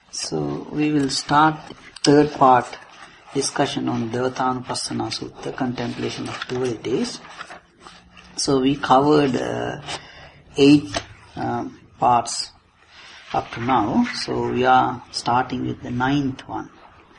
So we will start third part discussion on Devatanupassana Sutta, contemplation of dualities. So we covered 8 parts up to now. So we are starting with the 9th one.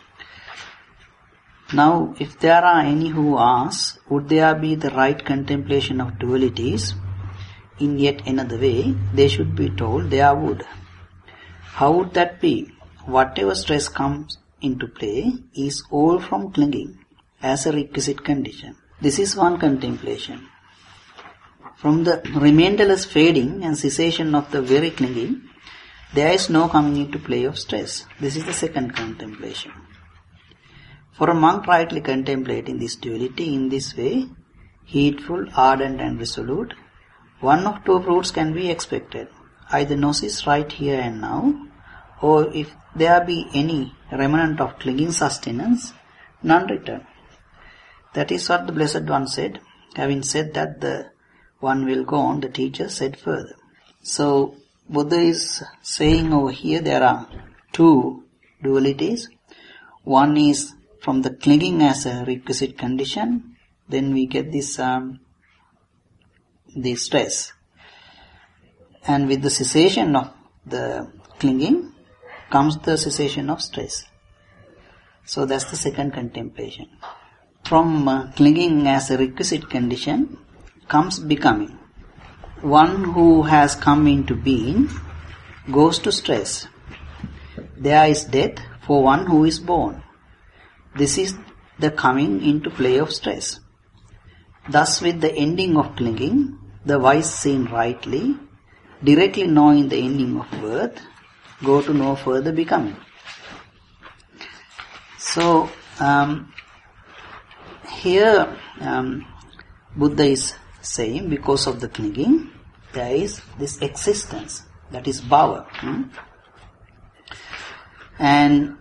Now, if there are any who ask, would there be the right contemplation of dualities in yet another way, they should be told there would. How would that be? Whatever stress comes into play is all from clinging as a requisite condition. This is one contemplation. From the remainderless fading and cessation of the very clinging, there is no coming into play of stress. This is the second contemplation. For a monk rightly contemplating this duality in this way, heedful, ardent and resolute, one of 2 fruits can be expected. Either gnosis right here and now, or if there be any remnant of clinging sustenance, none return. That is what the Blessed One said. Having said that, the one will go on, the teacher said further. So, Buddha is saying over here there are 2 dualities. One is from the clinging as a requisite condition, then we get this stress. And with the cessation of the clinging comes the cessation of stress. So that's the second contemplation. From clinging as a requisite condition comes becoming. One who has come into being goes to stress. There is death for one who is born. This is the coming into play of stress. Thus, with the ending of clinging, the wise seen rightly, directly knowing the ending of birth, go to no further becoming. So, here Buddha is saying because of the clinging, there is this existence, that is bhava. And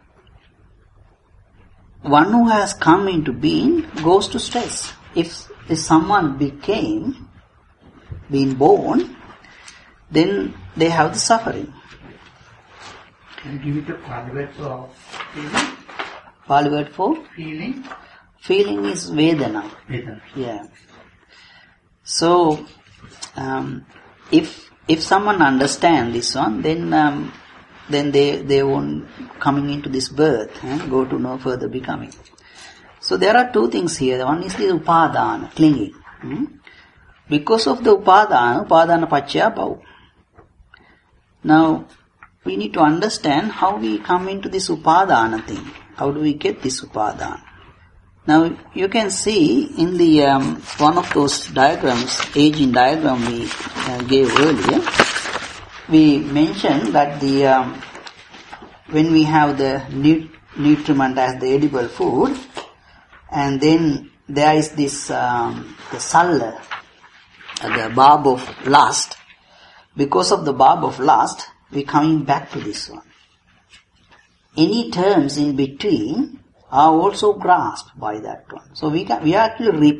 one who has come into being goes to stress. If someone being born, then they have the suffering. Can you give it a Pali word for feeling? Pali word for? Feeling. Feeling is Vedana. Vedana. Yeah. So, if someone understands this one, then they won't coming into this birth and go to no further becoming. So there are 2 things here. One is the upadana, clinging. Because of the upadana paccaya bhava. Now, we need to understand how we come into this upadana thing. How do we get this upadana? Now, you can see in the one of those diagrams, aging diagram we gave earlier, we mentioned that when we have the nutriment as the edible food, and then there is this the salla, the barb of lust. Because of the barb of lust, we are coming back to this one. Any terms in between are also grasped by that one. So we are actually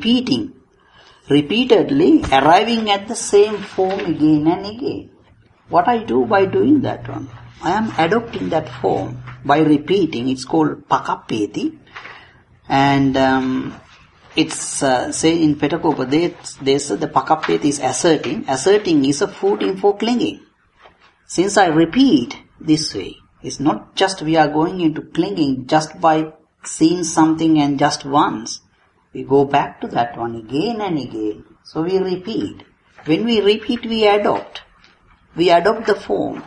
repeatedly arriving at the same form again and again. What I do by doing that one? I am adopting that form by repeating. It's called pakappeti. And it's say in Petakopa, they say the pakappeti is asserting. Asserting is a footing for clinging. Since I repeat this way, it's not just we are going into clinging just by seeing something and just once. We go back to that one again and again. So we repeat. When we repeat, we adopt. We adopt the form.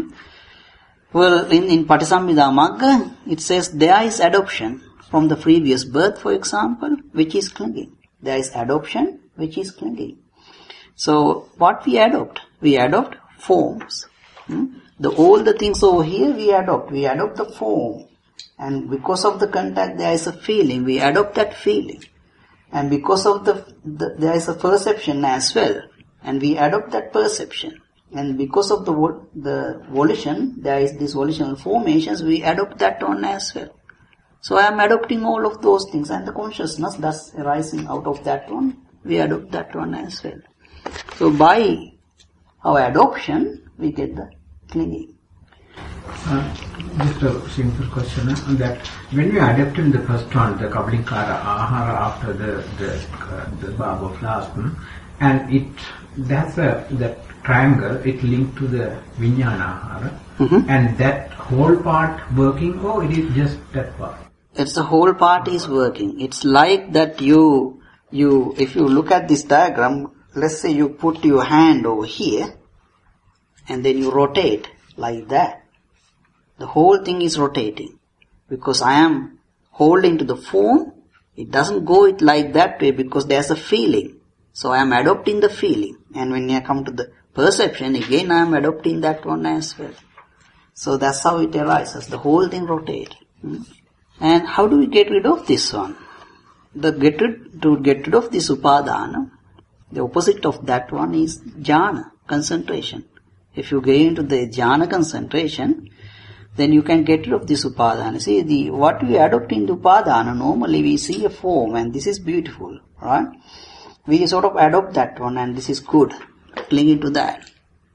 Well, in Patisambhida Magga, it says there is adoption from the previous birth, for example, which is clinging. There is adoption, which is clinging. So, what we adopt? We adopt forms. All the things over here we adopt. We adopt the form. And because of the contact, there is a feeling. We adopt that feeling. And because of there is a perception as well. And we adopt that perception. And because of the volition, there is this volitional formations, we adopt that one as well. So I am adopting all of those things, and the consciousness thus arising out of that one, we adopt that one as well. So by our adoption, we get the clinging. Just a simple question on that. When we adapted the first one, the Kabalinkara Ahara after the Baba flask, and that's the triangle, it linked to the Vijnana Ahara, and that whole part working, or it is just that part? It's the whole part is working. It's like that you, if you look at this diagram, let's say you put your hand over here, and then you rotate like that. The whole thing is rotating. Because I am holding to the form, it doesn't go it like that way because there's a feeling. So I am adopting the feeling. And when I come to the perception, again I am adopting that one as well. So that's how it arises. The whole thing rotates. And how do we get rid of this one? To get rid of this upadana, the opposite of that one is jhana, concentration. If you get into the jhana concentration, then you can get rid of this upadana. See, what we adopt into upadana, normally we see a form and this is beautiful, right? We sort of adopt that one and this is good, clinging to that.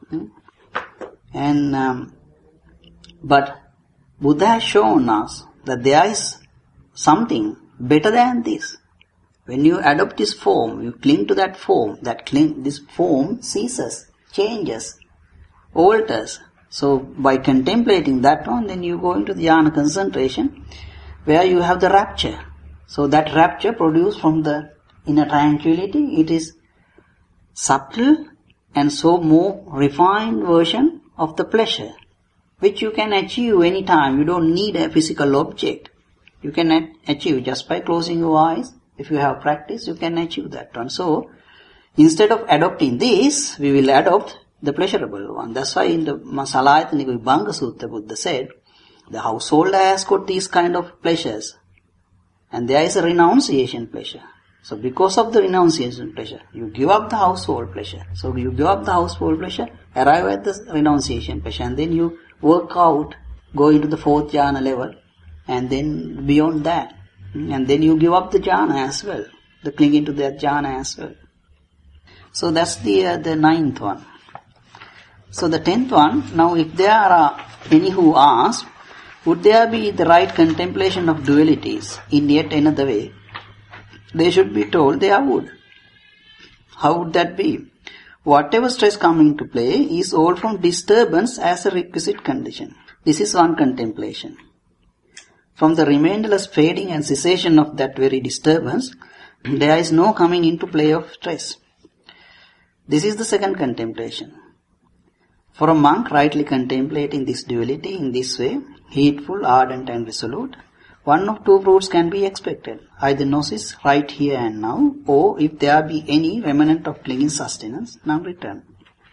And, but Buddha has shown us that there is something better than this. When you adopt this form, you cling to that form, this form ceases, changes, alters. So by contemplating that one, then you go into the jhana concentration, where you have the rapture. So that rapture produced from the inner tranquility, it is subtle and so more refined version of the pleasure, which you can achieve any time. You don't need a physical object. You can achieve just by closing your eyes. If you have practice, you can achieve that one. So, instead of adopting this, we will adopt the pleasurable one. That's why in the Salayatana Vibhanga Sutta, Buddha said, the householder has got these kind of pleasures. And there is a renunciation pleasure. So because of the renunciation pleasure, you give up the household pleasure. So you give up the household pleasure, arrive at the renunciation pleasure, and then you work out, go into the fourth jhana level, and then beyond that. And then you give up the jhana as well, the clinging to that jhana as well. So that's the ninth one. So the 10th one, now if there are any who ask, would there be the right contemplation of dualities in yet another way? They should be told there would. How would that be? Whatever stress coming into play is all from disturbance as a requisite condition. This is one contemplation. From the remainderless fading and cessation of that very disturbance, there is no coming into play of stress. This is the second contemplation. For a monk rightly contemplating this duality in this way, heedful, ardent and resolute, one of two fruits can be expected, either gnosis right here and now, or if there be any remnant of clinging sustenance, now return.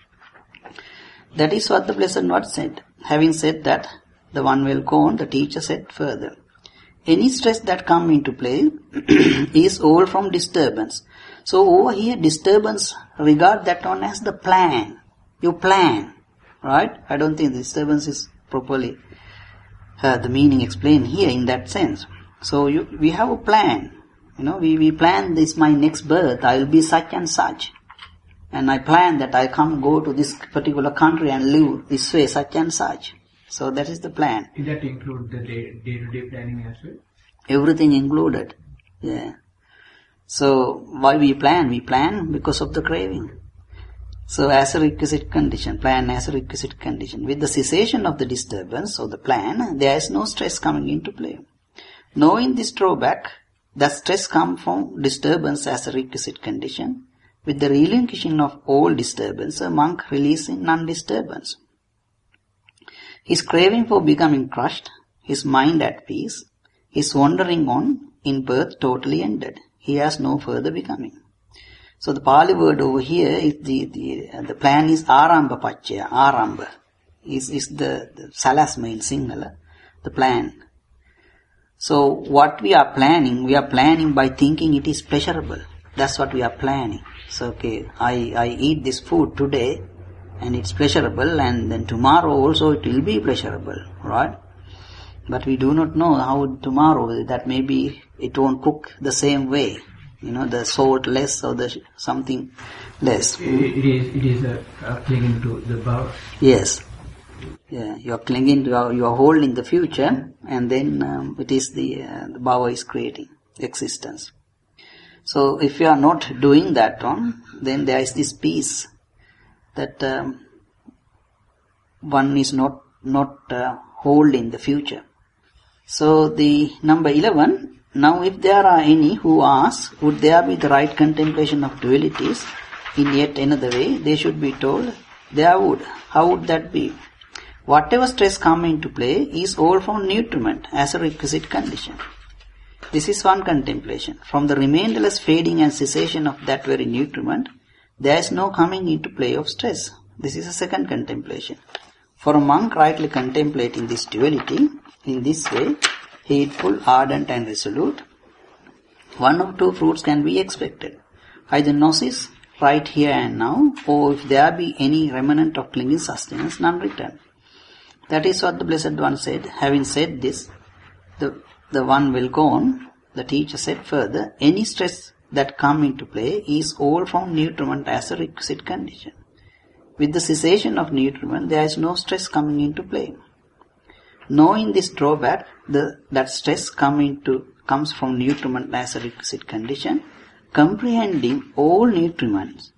That is what the Blessed One said. Having said that, the one well gone, the teacher said further, any stress that come into play is all from disturbance. So over here, disturbance, regard that one as the plan. You plan, right? I don't think the disturbance is properly the meaning explained here in that sense. So we have a plan. We plan this, my next birth, I will be such and such. And I plan that I go to this particular country and live this way, such and such. So that is the plan. Did that include the day-to-day planning as well? Everything included. Yeah. So why we plan? We plan because of the craving. So as a requisite condition, plan as a requisite condition. With the cessation of the disturbance of the plan, there is no stress coming into play. Knowing this drawback, that stress comes from disturbance as a requisite condition. With the relinquishing of all disturbance, a monk releasing non-disturbance. His craving for becoming crushed, his mind at peace, his wandering on in birth totally ended. He has no further becoming. So the Pali word over here is the plan is aramba pacchaya. Aramba is the salasma in Sinhala, the plan. So what we are planning by thinking it is pleasurable. That's what we are planning. So okay, I eat this food today and it's pleasurable, and then tomorrow also it will be pleasurable, right? But we do not know how tomorrow, that maybe it won't cook the same way. The salt less or the something less. It is clinging to the bowl. Yes. Yeah, you are clinging to, you are holding the future, and then it is the bhava is creating existence. So if you are not doing that one, then there is this peace that one is not holding the future. So the number 11, now if there are any who ask, would there be the right contemplation of dualities in yet another way, they should be told, there would. How would that be? Whatever stress come into play is all from nutriment as a requisite condition. This is one contemplation. From the remainderless fading and cessation of that very nutriment, there is no coming into play of stress. This is a second contemplation. For a monk rightly contemplating this duality in this way, heedful, ardent and resolute, one of two fruits can be expected. Either gnosis, right here and now, or if there be any remnant of clinging sustenance, none return. That is what the Blessed One said. Having said this, the one will go on. The teacher said further, any stress that come into play is all from nutriment as a requisite condition. With the cessation of nutriment, there is no stress coming into play. Knowing this drawback, that stress comes from nutriment as a requisite condition, comprehending all nutriments.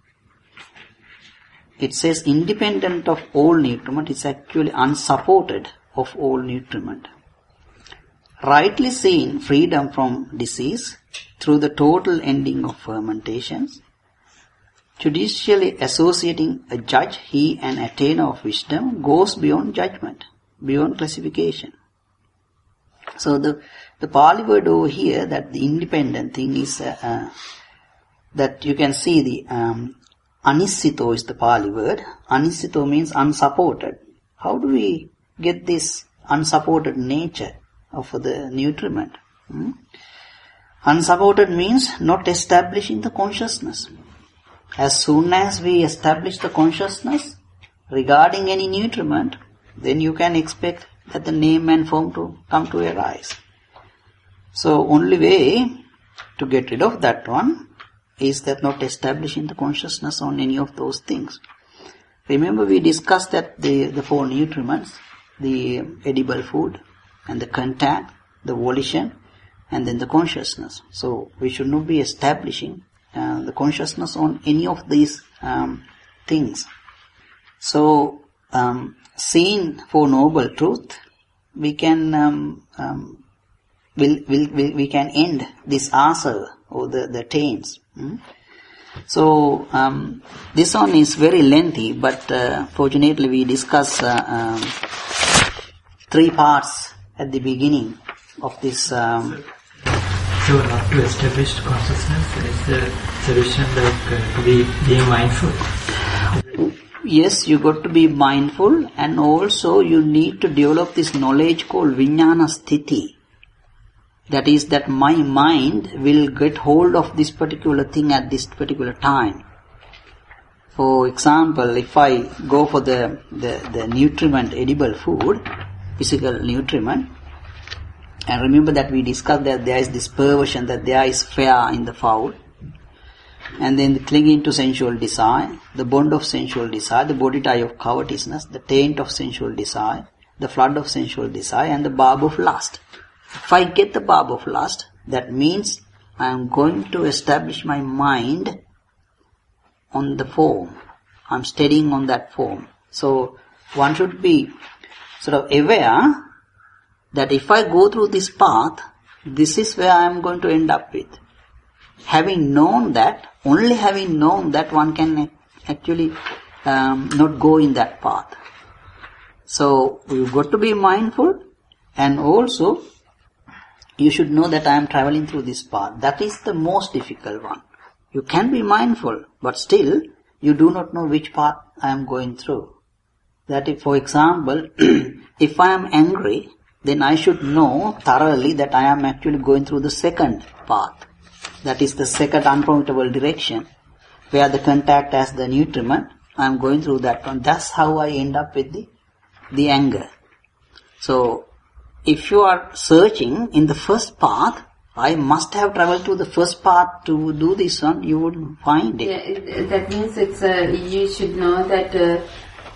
It says independent of all nutriment, it's actually unsupported of all nutriment. Rightly seeing freedom from disease through the total ending of fermentations, judicially associating a judge, he an attainer of wisdom, goes beyond judgment, beyond classification. So the Pali word over here, that the independent thing is that you can see the anisito is the Pali word. Anisito means unsupported. How do we get this unsupported nature of the nutriment? Unsupported means not establishing the consciousness. As soon as we establish the consciousness regarding any nutriment, then you can expect that the name and form to come to arise. So only way to get rid of that one is that not establishing the consciousness on any of those things. Remember we discussed that the four nutriments, the edible food and the contact, the volition and then the consciousness. So we should not be establishing the consciousness on any of these things. So seeing Four Noble Truth, we can we can end this asava or the taints. So this one is very lengthy, but fortunately we discuss 3 parts at the beginning of this. So not to establish consciousness is the solution, like to be mindful. Yes, you got to be mindful, and also you need to develop this knowledge called Vijnana Sthiti. That is that my mind will get hold of this particular thing at this particular time. For example, if I go for the nutriment edible food, physical nutriment, and remember that we discussed that there is this perversion, that there is fear in the foul, and then the clinging to sensual desire, the bond of sensual desire, the body tie of covetousness, the taint of sensual desire, the flood of sensual desire, and the barb of lust. If I get the barb of lust, that means I am going to establish my mind on the form. I am studying on that form. So one should be sort of aware that if I go through this path, this is where I am going to end up with. Having known that, only having known that, one can actually not go in that path. So you've got to be mindful, and also you should know that I am traveling through this path. That is the most difficult one. You can be mindful, but still you do not know which path I am going through. That if, for example, if I am angry, then I should know thoroughly that I am actually going through the second path. That is the second unprofitable direction, where the contact as the nutriment, I am going through that one. That's how I end up with the anger. So, if you are searching in the first path, I must have traveled to the first path to do this one, you wouldn't find it. Yeah, that means it's you should know that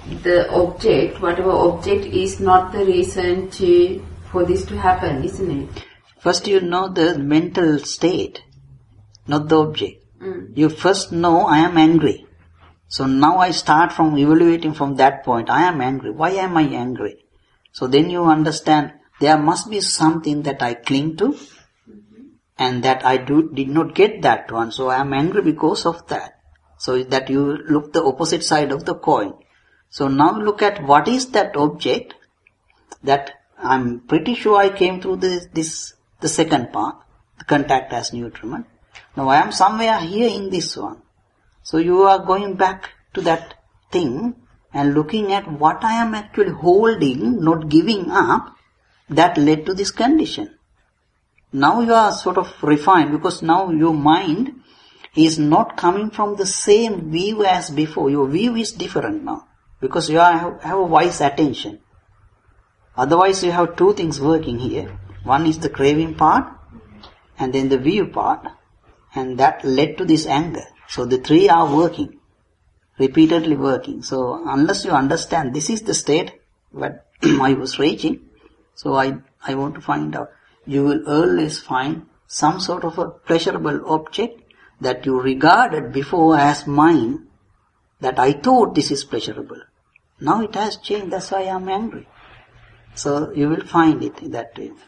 the object, whatever object, is not the reason for this to happen, isn't it? First you know the mental state, not the object. You first know I am angry. So now I start from evaluating from that point. I am angry. Why am I angry? So then you understand there must be something that I cling to and that I did not get that one. So I am angry because of that. So that you look the opposite side of the coin. So now look at what is that object that I'm pretty sure I came through the second path, the contact as nutriment. Now I am somewhere here in this one. So you are going back to that thing and looking at what I am actually holding, not giving up, that led to this condition. Now you are sort of refined because now your mind is not coming from the same view as before. Your view is different now because you have a wise attention. Otherwise you have two things working here. One is the craving part and then the view part, and that led to this anger. So the three are working, repeatedly working. So unless you understand this is the state that I was reaching, so I want to find out, you will always find some sort of a pleasurable object that you regarded before as mine, that I thought this is pleasurable. Now it has changed, that's why I am angry. So you will find it in that way.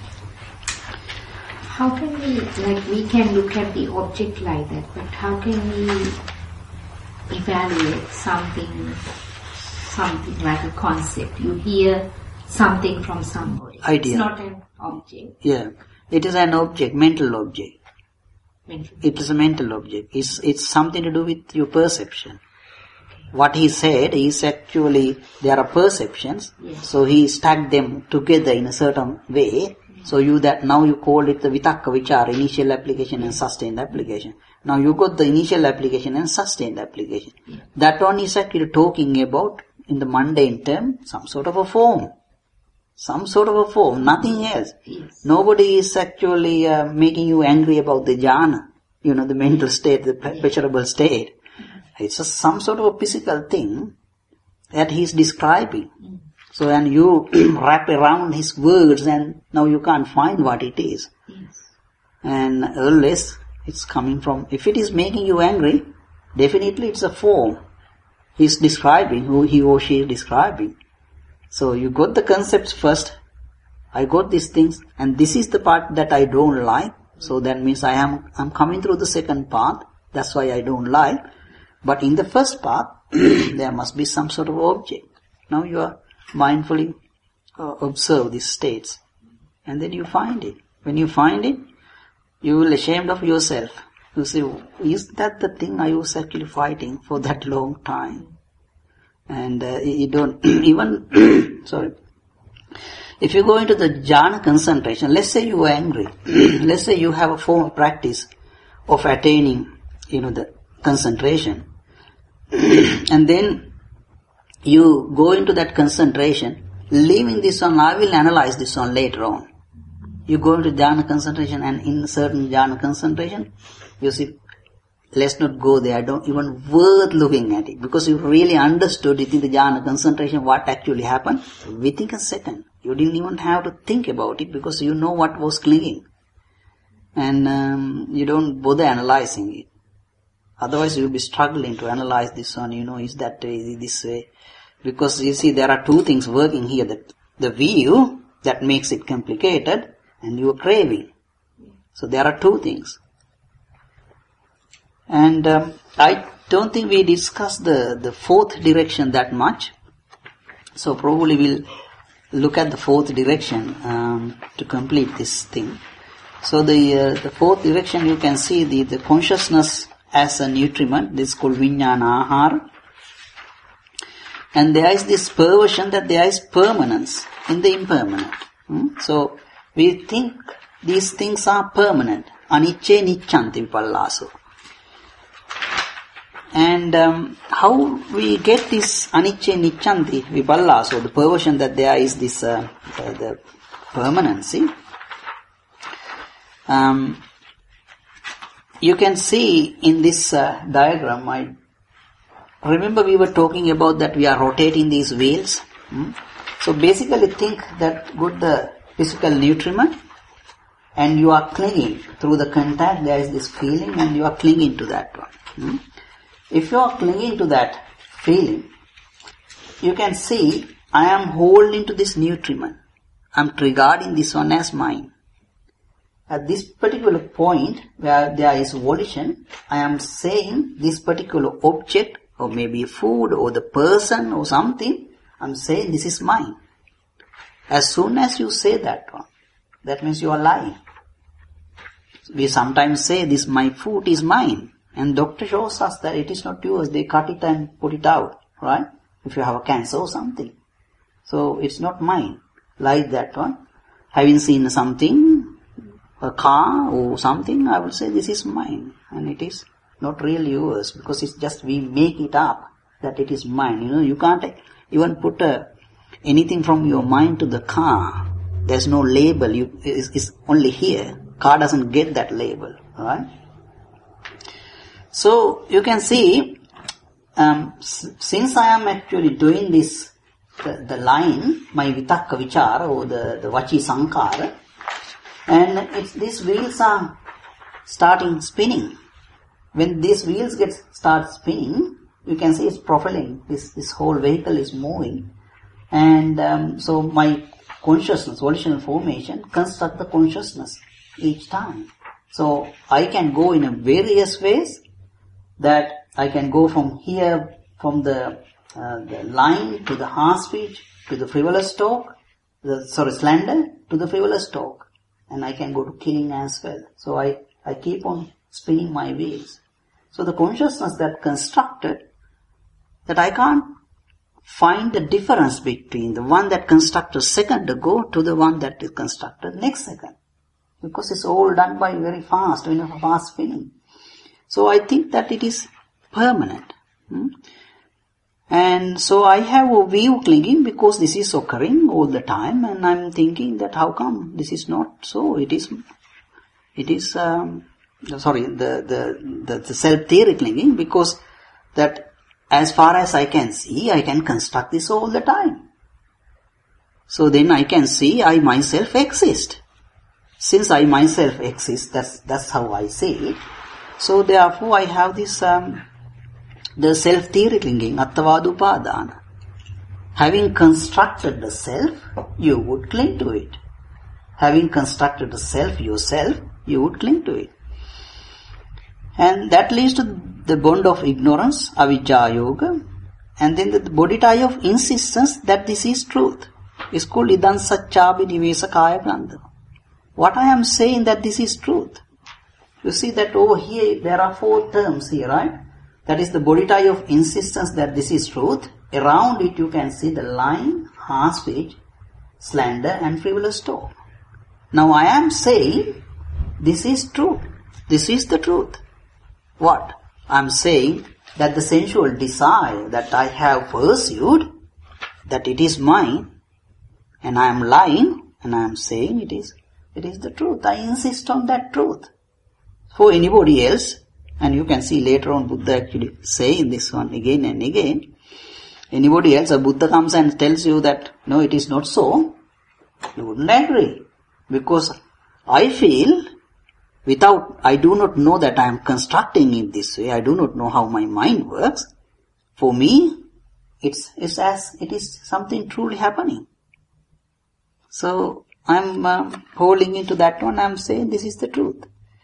How can we can look at the object like that, but how can we evaluate something like a concept? You hear something from somebody. Idea. It's not an object. Yeah. It is an object, mental object. It is a mental object. It's something to do with your perception. What he said is actually, there are perceptions, yes. So he stacked them together in a certain way. So now you call it the vitakka vichara, initial application and sustained application. Now you got the initial application and sustained application. Yeah. That one is actually talking about, in the mundane term, some sort of a form. Some sort of a form, nothing else. Yes. Nobody is actually making you angry about the jhana, the mental state, the pleasurable state. It's just some sort of a physical thing that he's describing. So, and you wrap around his words and now you can't find what it is. Yes. And unless it's coming from, if it is making you angry, definitely it's a form. He's describing, who he or she is describing. So you got the concepts first, I got these things, and this is the part that I don't like. So that means I'm coming through the second path, that's why I don't like. But in the first path, there must be some sort of object. Now you are mindfully observe these states, and then you find it. When you find it, you will be ashamed of yourself. You say, is that the thing I was actually fighting for that long time? And you don't even, sorry. If you go into the jhana concentration, let's say you are angry. Let's say you have a form of practice of attaining, the concentration. And then you go into that concentration, leaving this one, I will analyze this one later on. You go into jhana concentration, and in certain jhana concentration, you see, let's not go there, I don't even worth looking at it, because you really understood it in the jhana concentration, what actually happened within a second. You didn't even have to think about it, because you know what was clinging. And you don't bother analyzing it. Otherwise you'll be struggling to analyze this one, is that way, this way. Because you see, there are two things working here, that the view that makes it complicated, and your craving. So there are two things. And I don't think we discussed the fourth direction that much. So probably we'll look at the fourth direction to complete this thing. So the fourth direction, you can see the consciousness as a nutriment. This is called vijnana ahara. And there is this perversion that there is permanence in the impermanent. So we think these things are permanent. Anicce nicchanti vipallaso. And how we get this anicce nicchanti vipallaso, the perversion that there is this the permanency. You can see in this diagram, I remember we were talking about that we are rotating these wheels. So basically think that with the physical nutriment, and you are clinging through the contact, there is this feeling and you are clinging to that one. If you are clinging to that feeling, you can see I am holding to this nutriment. I am regarding this one as mine. At this particular point where there is volition, I am saying this particular object or maybe food or the person or something, I am saying this is mine. As soon as you say that one, that means you are lying. We sometimes say this my food is mine, and doctor shows us that it is not yours. They cut it and put it out, right? If you have a cancer or something. So it's not mine. Like that one. Having seen something, a car or something, I will say this is mine, and it is not really yours, because it's just we make it up that it is mine. You can't even put anything from your mind to the car. There's no label. It's only here. Car doesn't get that label, right? So you can see, since I am actually doing this, the line, my vitakka vichara or the vachi sankara, and these wheels are starting spinning. When these wheels start spinning, you can see it's propelling. This whole vehicle is moving, and so my consciousness, volitional formation, construct the consciousness each time. So I can go in various ways. That I can go from here, from the line to the harsh speech, to the frivolous talk, slander, to the frivolous talk. And I can go to killing as well. So I keep on spinning my wheels. So the consciousness that constructed, that I can't find the difference between the one that constructed a second ago to the one that is constructed next second. Because it's all done by very fast, fast spinning. So I think that it is permanent. And so I have a view clinging because this is occurring all the time, and I'm thinking that how come this is not so? It is the self-theory clinging, because that as far as I can see, I can construct this all the time. So then I can see I myself exist. Since I myself exist, that's how I see it. So therefore I have this, the self-theory clinging, attavada upadana. Having constructed the self, you would cling to it. Having constructed the self yourself, you would cling to it. And that leads to the bond of ignorance, avijja yoga, and then the body tie of insistence that this is truth. It's called idan satchabi nivesa kaya prandha. What I am saying that this is truth. You see that over here there are 4 terms here, right? That is the body tie of insistence that this is truth. Around it you can see the lying, harsh speech, slander and frivolous talk. Now I am saying this is truth. This is the truth. What? I am saying that the sensual desire that I have pursued, that it is mine, and I am lying, and I am saying it is the truth. I insist on that truth. For anybody else, and you can see later on Buddha actually saying this one again and again, anybody else, a Buddha comes and tells you that no, it is not so, you wouldn't agree. Because I feel, I do not know that I am constructing it this way, I do not know how my mind works. For me, it's as it is something truly happening. So I am holding into that one, I am saying this is the truth.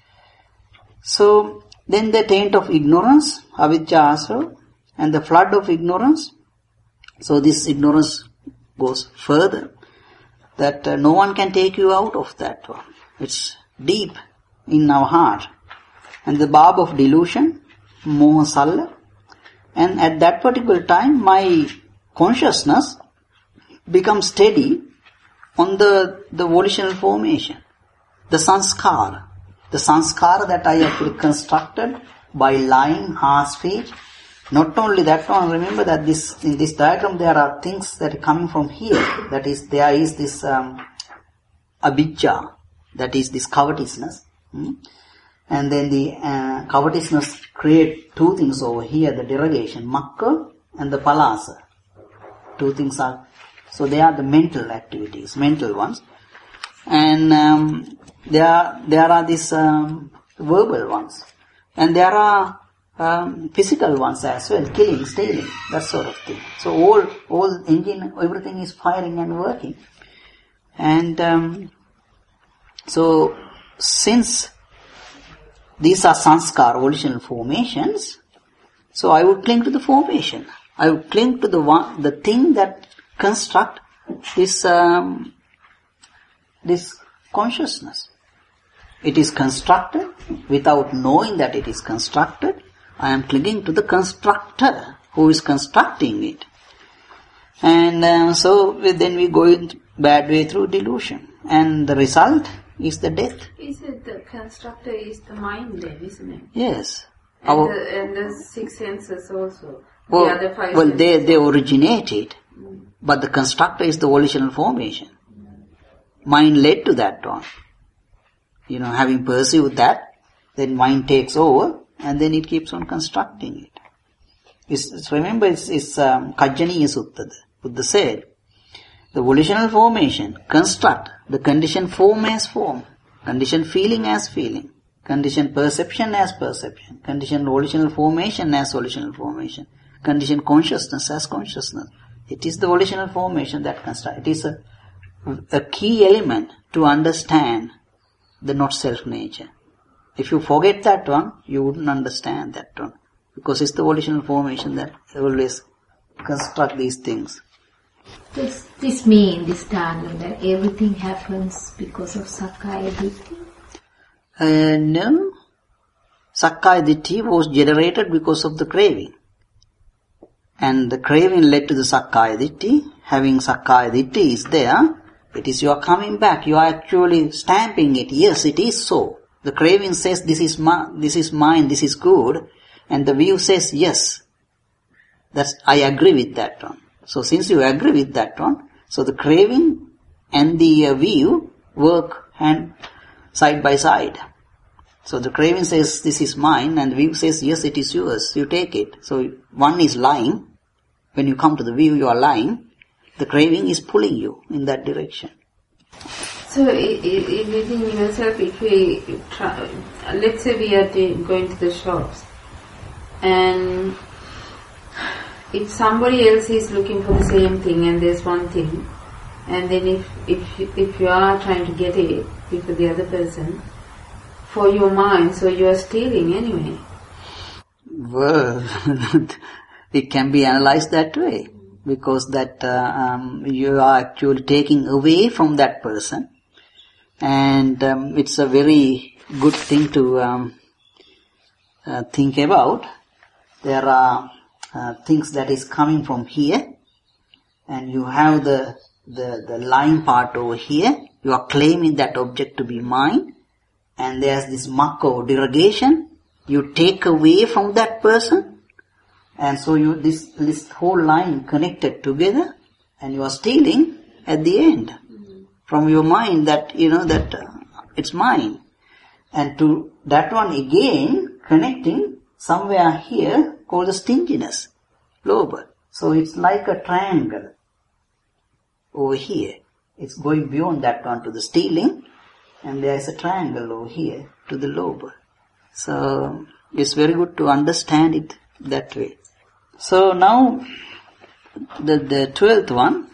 So then the taint of ignorance, avijja asava, and the flood of ignorance. So this ignorance goes further, that no one can take you out of that one. It's deep in our heart. And the barb of delusion, moha salla. And at that particular time, my consciousness becomes steady on the volitional formation, the sanskara. The sanskara that I actually constructed by lying, harsh speech. Not only that one, remember that in this diagram there are things that are coming from here. That is, there is this avijja, that is this covetousness. And then the covetousness create two things over here, the derogation, makka and the palasa. Two things are, so they are the mental activities, mental ones. And there are these verbal ones. And there are physical ones as well, killing, stealing, that sort of thing. So all engine, everything is firing and working. And so since these are sanskar, volitional formations, so I would cling to the formation. I would cling to the thing that construct this consciousness. It is constructed without knowing that it is constructed. I am clinging to the constructor who is constructing it. And so then we go in bad way through delusion. And the result is the death. Is it the constructor is the mind then, isn't it? Yes. And the six senses also. Well, the other five senses. they originated, but the constructor is the volitional formation. Mind led to that one. Having pursued that, then mind takes over, and then it keeps on constructing it. Remember, it's Kajjaniya Sutta. Buddha said, the volitional formation construct the conditioned form as form, conditioned feeling as feeling, conditioned perception as perception, conditioned volitional formation as volitional formation, conditioned consciousness as consciousness. It is the volitional formation that constructs. It is a key element to understand the not-self nature. If you forget that one, you wouldn't understand that one. Because it's the volitional formation that always construct these things. Does this mean, this Dharma, that everything happens because of Sakkaya Ditthi? No. Sakkaya Ditthi was generated because of the craving. And the craving led to the Sakkaya Ditthi. Having Sakkaya Ditthi is there, it is you are coming back, you are actually stamping it. Yes, it is so. The craving says this is mine, this is good. And the view says yes. I agree with that one. So since you agree with that one, so the craving and the view work side by side. So the craving says this is mine and the view says yes, it is yours. You take it. So one is lying. When you come to the view, you are lying. The craving is pulling you in that direction. So within yourself, if we try, let's say we are going to the shops, and if somebody else is looking for the same thing and there's one thing, and then if you are trying to get it for the other person, for your mind, so you are stealing anyway. Well, it can be analyzed that way, because that you are actually taking away from that person, and it's a very good thing to think about. There are things that is coming from here, and you have the line part over here. You are claiming that object to be mine, and there's this makka or derogation. You take away from that person, and so this whole line connected together, and you are stealing at the end from your mind that it's mine, and to that one again connecting somewhere here called the stinginess, lobha. So it's like a triangle over here. It's going beyond that one to the stealing, and there is a triangle over here to the lobha. So it's very good to understand it that way. So now the 12th one.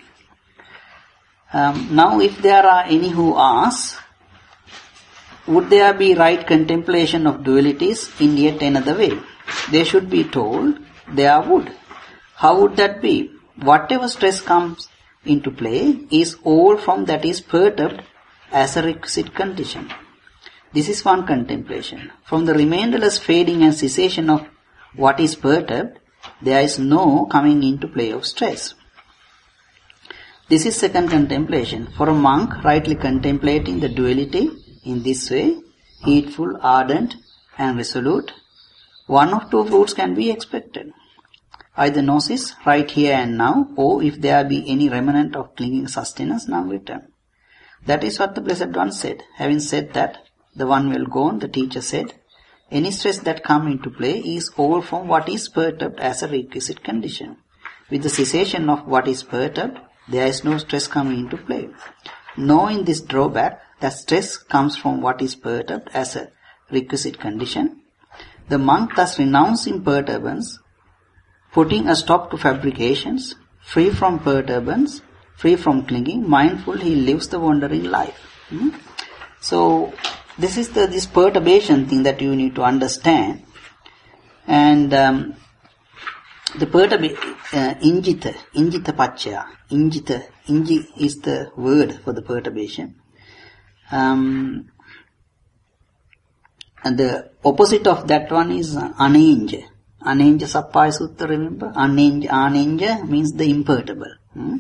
Now if there are any who ask, would there be right contemplation of dualities in yet another way? They should be told there would. How would that be? Whatever stress comes into play is all from that is perturbed as a requisite condition. This is one contemplation. From the remainderless fading and cessation of what is perturbed, there is no coming into play of stress. This is second contemplation. For a monk rightly contemplating the duality in this way, heedful, ardent and resolute, one of two fruits can be expected. Either gnosis, right here and now, or if there be any remnant of clinging sustenance, now return. That is what the Blessed One said. Having said that, the one will go on, the teacher said, Any stress that come into play is all from what is perturbed as a requisite condition. With the cessation of what is perturbed, there is no stress coming into play. Knowing this drawback, that stress comes from what is perturbed as a requisite condition, the monk thus renouncing perturbance, putting a stop to fabrications, free from perturbance, free from clinging, mindful, he lives the wandering life. So, this is this perturbation thing that you need to understand. And the perturbation, injita pachya, inji is the word for the perturbation. And the opposite of that one is anenja. Anenja Sappaya Sutta, remember? Anenja means the imperturbable.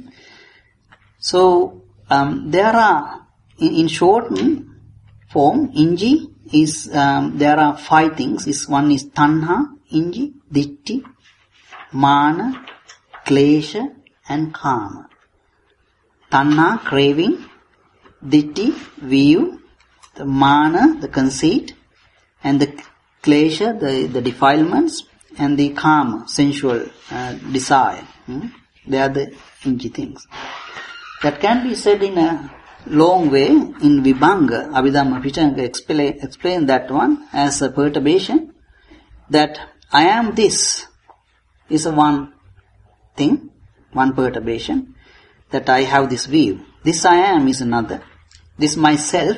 So, there are, in short form, inji is, there are 5 things. One is tanha, inji, ditti, mana, klesha and kama. Tanha, craving, ditti, view, the mana, the conceit, and the klesha, the defilements, and the kama, sensual desire. They are the inji things. That can be said in a long way. In Vibhanga, Abhidhamma Pitanga explain that one as a perturbation, that I am this is a one thing, one perturbation, that I have this view. This I am is another. This myself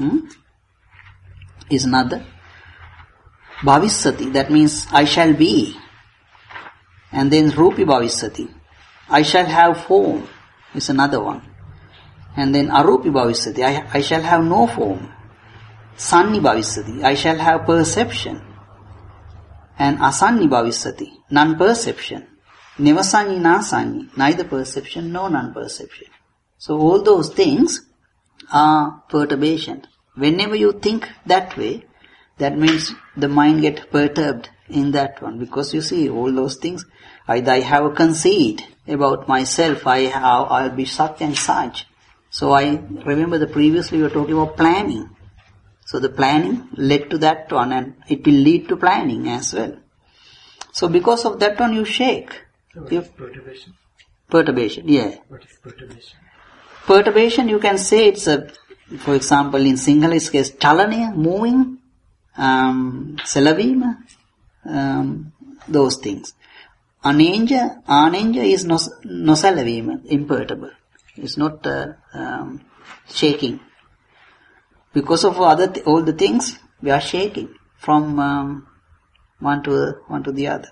is another. Bhavissati, that means I shall be. And then Rupi Bhavissati, I shall have form, is another one. And then Arupi Bhavissati, I shall have no form. Sanni Bhavissati, I shall have perception. And Asanni Bhavissati, non-perception. Nevasanni nasanni, neither perception nor non-perception. So all those things are perturbation. Whenever you think that way, that means the mind gets perturbed in that one. Because you see, all those things, either I have a conceit about myself, I'll be such and such. So I remember previously we were talking about planning. So the planning led to that one, and it will lead to planning as well. So because of that one you shake. So what is perturbation? Perturbation, yeah. What is perturbation? Perturbation, you can say it's for example in Sinhalese case, chalana, moving, selavima, those things. Anenja is nosalavima, imperturbable. It's not shaking. Because of all the things, we are shaking from one to the other.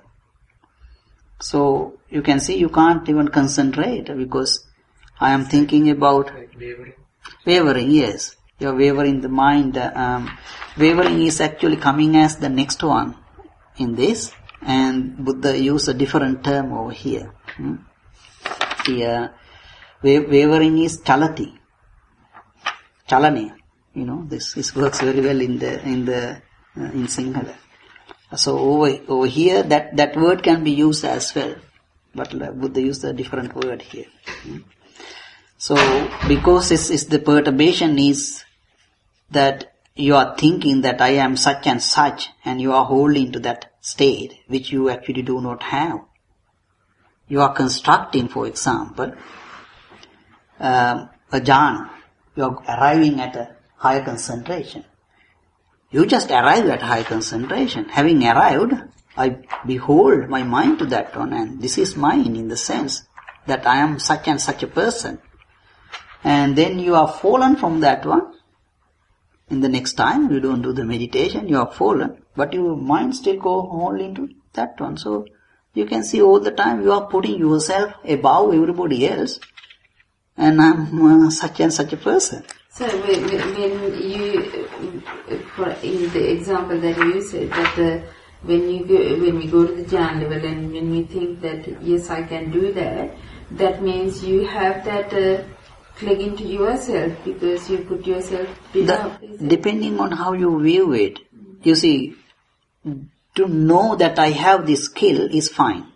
So you can see you can't even concentrate because I am thinking about Like wavering. Wavering, yes. You are wavering the mind. Wavering is actually coming as the next one in this, and Buddha used a different term over here. Here, wavering is chalati. Chalane. You know, this works very well in Sinhala. So over here, that word can be used as well, but Buddha used a different word here. So because the perturbation is that you are thinking that I am such and such, and you are holding to that state which you actually do not have. You are constructing, for example, a jhana. You are arriving at a higher concentration. You just arrive at high concentration. Having arrived, I behold my mind to that one, and this is mine in the sense that I am such and such a person. And then you are fallen from that one. In the next time, you don't do the meditation, you are fallen, but your mind still go all into that one. So you can see all the time you are putting yourself above everybody else, and I'm such and such a person. So when you, in the example that you said, that when we go to the jhana level and when you think that yes, I can do that, that means you have that clinging to yourself because you put yourself below. Depending on how you view it, you see, to know that I have this skill is fine.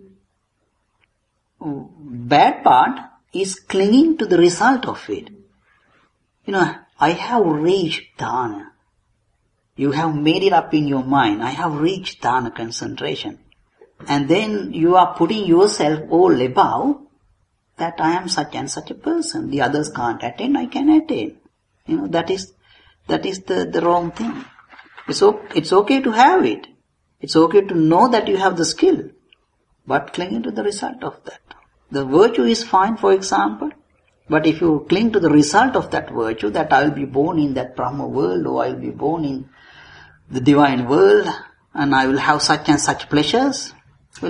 Bad part is clinging to the result of it. You know, I have reached dana. You have made it up in your mind. I have reached dhyana concentration. And then you are putting yourself all above that I am such and such a person. The others can't attain, I can attain. That is the wrong thing. It's okay to have it. It's okay to know that you have the skill. But clinging to the result of that. The virtue is fine, for example. But if you cling to the result of that virtue, that I will be born in that Brahma world, or I will be born in the divine world, and I will have such and such pleasures, are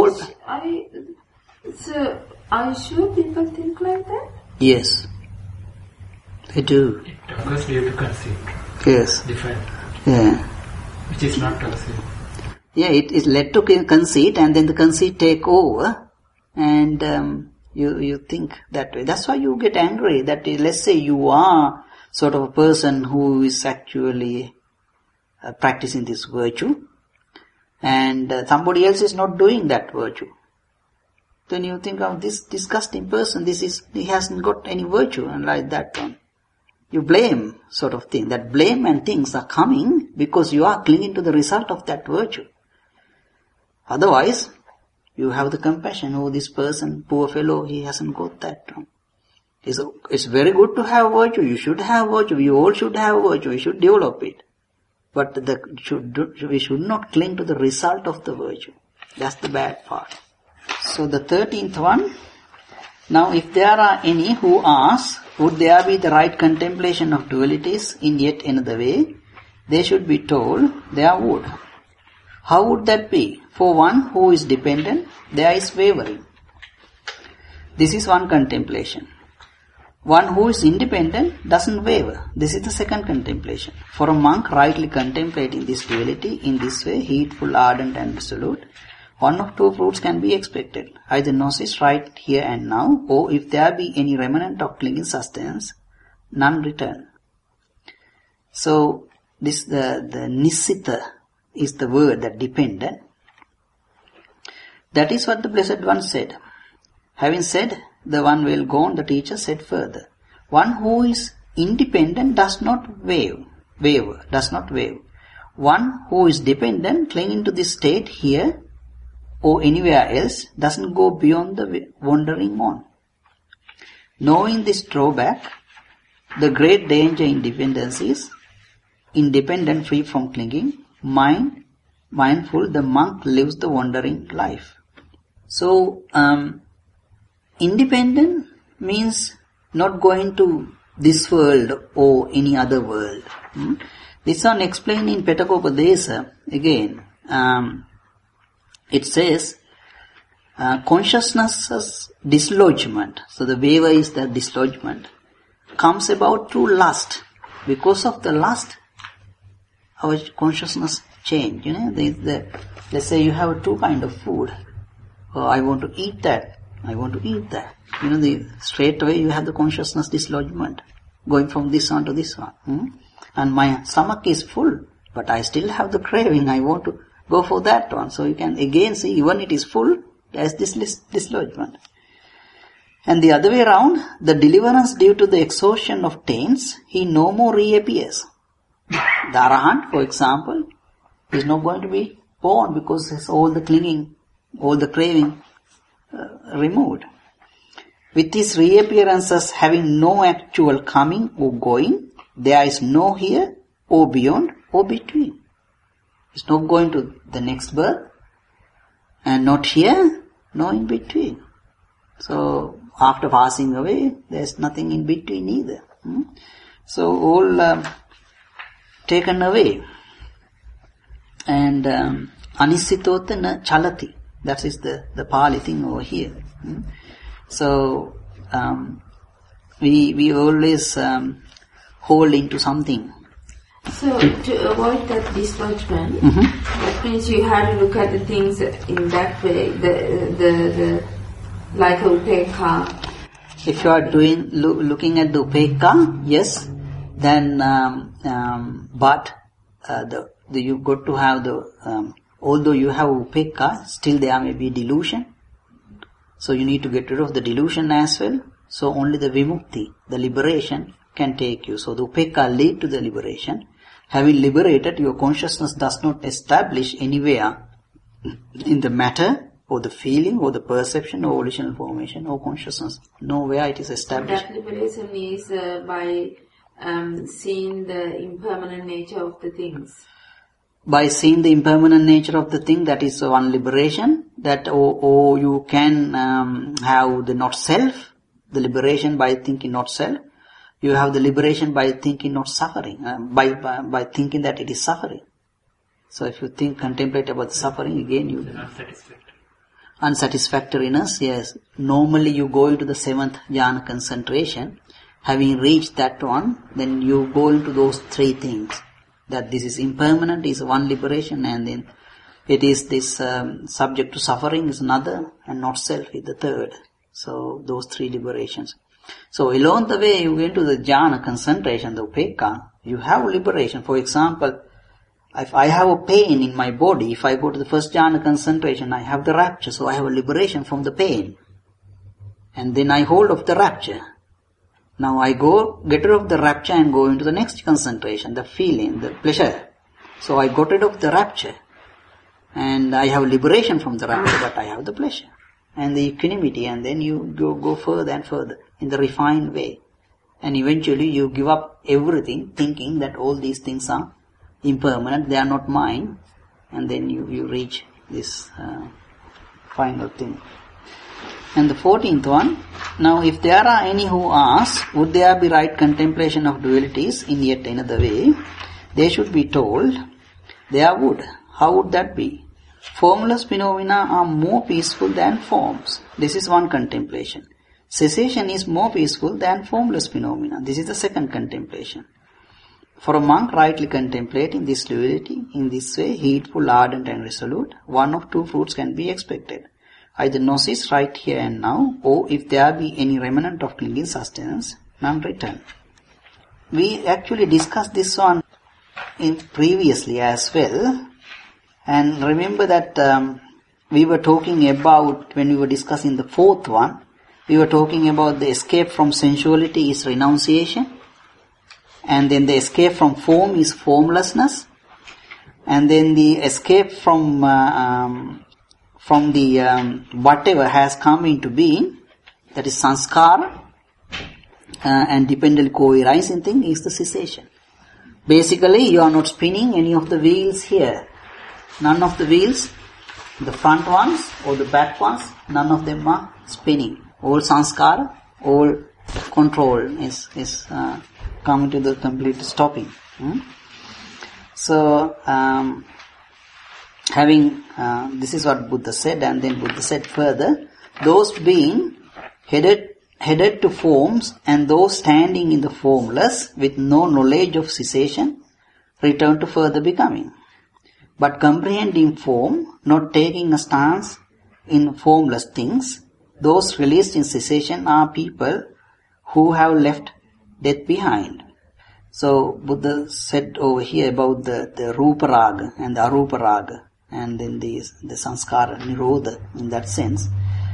you sure people think like that? Yes. They do. It occurs due to conceit. Yes. Different. Yeah. Which is not conceit. Yeah, it is led to conceit, and then the conceit take over, and you think that way. That's why you get angry. That is, let's say you are sort of a person who is actually practicing this virtue, and somebody else is not doing that virtue. Then you think of this disgusting person, he hasn't got any virtue, and like that one. You blame sort of thing. That blame and things are coming because you are clinging to the result of that virtue. Otherwise, you have the compassion. Oh, this person, poor fellow, he hasn't got that. It's very good to have virtue. You should have virtue. We all should have virtue. We should develop it. But we should not cling to the result of the virtue. That's the bad part. So the 13th one. Now, if there are any who ask, would there be the right contemplation of dualities in yet another way? They should be told there would. How would that be? For one who is dependent, there is wavering. This is one contemplation. One who is independent doesn't waver. This is the second contemplation. For a monk rightly contemplating this duality in this way, heedful, ardent and resolute, one of two fruits can be expected. Either gnosis right here and now, or if there be any remnant of clinging sustenance, none return. So, this the nisita is the word that dependent. That is what the Blessed One said. Having said, the one well gone, the teacher said further, one who is independent does not waver. One who is dependent, clinging to this state here or anywhere else, doesn't go beyond the wandering on. Knowing this drawback, the great danger in dependence is independent, free from clinging, mindful, the monk lives the wandering life. So, independent means not going to this world or any other world. This one explained in Petakopadesa again. It says, consciousness's dislodgement, so the waver is the dislodgement, comes about through lust. Because of the lust, our consciousness change. Let's say you have two kind of food. Oh, I want to eat that. I want to eat that. Straight away you have the consciousness dislodgement, going from this one to this one. And my stomach is full, but I still have the craving. I want to go for that one. So you can again see, even it is full, there is this dislodgement. And the other way around, the deliverance due to the exhaustion of taints, he no more reappears. The Arahant, for example, is not going to be born because there's all the clinging, all the craving removed. With his reappearances having no actual coming or going, there is no here or beyond or between. It's not going to the next birth and not here, no in between. So after passing away, there's nothing in between either. So all taken away. And anisitota na chalati. That is the Pali thing over here. So we always hold into something. So to avoid that dislodgement, that means you have to look at the things in that way, the like a upekha. If you are looking at the upekha, yes, then but you got to have the although you have upekha, still there may be delusion. So you need to get rid of the delusion as well. So only the vimukti, the liberation, can take you. So the upekha lead to the liberation. Having liberated, your consciousness does not establish anywhere in the matter or the feeling or the perception or volitional formation or consciousness. Nowhere it is established. That liberation is by seeing the impermanent nature of the things. By seeing the impermanent nature of the thing, that is one liberation. That or you can have the not self, the liberation by thinking not self. You have the liberation by thinking not suffering, by thinking that it is suffering. So if you contemplate about the suffering, again you... Unsatisfactoriness, yes. Normally you go into the 7th jhana concentration. Having reached that one, then you go into those 3 things. That this is impermanent is one liberation, and then it is this subject to suffering is another, and not self is the 3rd. So those 3 liberations. So along the way you go into the jhana concentration, the upekkha, you have liberation. For example, if I have a pain in my body, if I go to the first jhana concentration, I have the rapture, so I have a liberation from the pain. And then I hold of the rapture. Now I get rid of the rapture and go into the next concentration, the feeling, the pleasure. So I got rid of the rapture. And I have liberation from the rapture, but I have the pleasure. And the equanimity, and then you go further and further in the refined way. And eventually you give up everything, thinking that all these things are impermanent, they are not mine. And then you reach this final thing. And the 14th one, now if there are any who ask, would there be right contemplation of dualities in yet another way? They should be told, there would. How would that be? Formless phenomena are more peaceful than forms. This is one contemplation. Cessation is more peaceful than formless phenomena. This is the second contemplation. For a monk rightly contemplating this duality in this way, heedful, ardent and resolute, one of 2 fruits can be expected. Either gnosis right here and now, or if there be any remnant of clinging sustenance, none return. We actually discussed this one previously as well. And remember that we were talking about, when we were discussing the 4th one, we were talking about the escape from sensuality is renunciation. And then the escape from form is formlessness. And then the escape from the whatever has come into being, that is sanskara, and dependently co-arising thing is the cessation. Basically, you are not spinning any of the wheels here. None of the wheels, the front ones or the back ones, none of them are spinning. All sanskara, all control is coming to the complete stopping. So, this is what Buddha said, and then Buddha said further, those being headed to forms and those standing in the formless with no knowledge of cessation return to further becoming. But comprehending form, not taking a stance in formless things, those released in cessation are people who have left death behind. So Buddha said over here about the Rupa Raga and the Arupa Raga, and then the Sanskara Nirodha in that sense.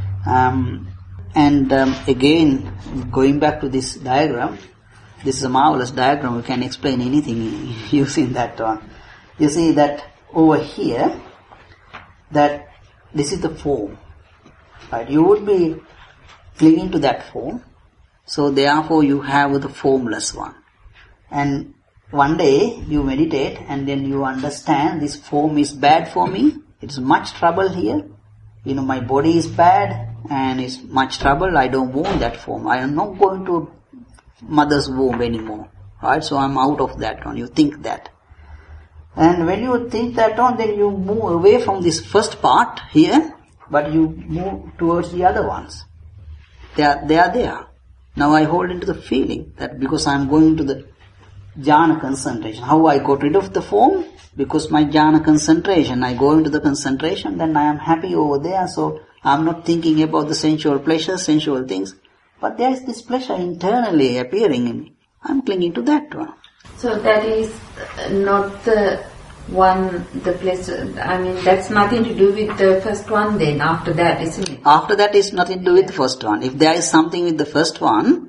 Again, going back to this diagram, this is a marvelous diagram, we can explain anything using that one. You see that over here, that this is the form, right? You would be clinging to that form, so therefore you have the formless one. And one day you meditate and then you understand this form is bad for me, it's much trouble here, my body is bad and it's much trouble, I don't want that form, I am not going to mother's womb anymore, right? So I'm out of that one, you think that. And when you think that on, then you move away from this first part here, but you move towards the other ones. They are there. Now I hold into the feeling that because I am going to the jhana concentration. How I got rid of the form? Because my jhana concentration. I go into the concentration, then I am happy over there, so I am not thinking about the sensual pleasure, sensual things. But there is this pleasure internally appearing in me. I am clinging to that one. So that is not the one, the pleasure, that's nothing to do with the first one then, after that, isn't it? After that is nothing to do with the first one. If there is something with the first one,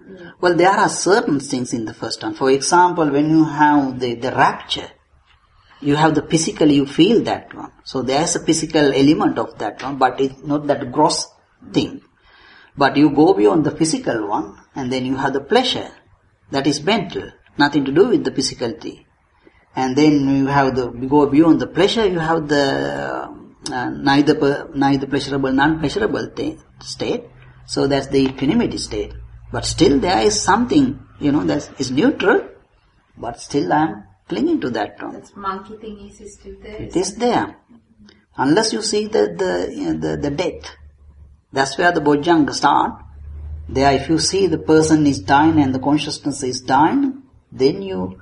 Well, there are certain things in the first one. For example, when you have the rapture, you have the physical, you feel that one. So there's a physical element of that one, but it's not that gross thing. But you go beyond the physical one, and then you have the pleasure. That is mental, nothing to do with the physicality. And then you go beyond the pleasure, you have the neither pleasurable, non-pleasurable state. So that's the equanimity state. But still there is something, that is neutral, but still I am clinging to that one. That monkey thing is still there. It is there. Unless you see the death. That's where the Bojjhanga start. There, if you see the person is dying and the consciousness is dying, then you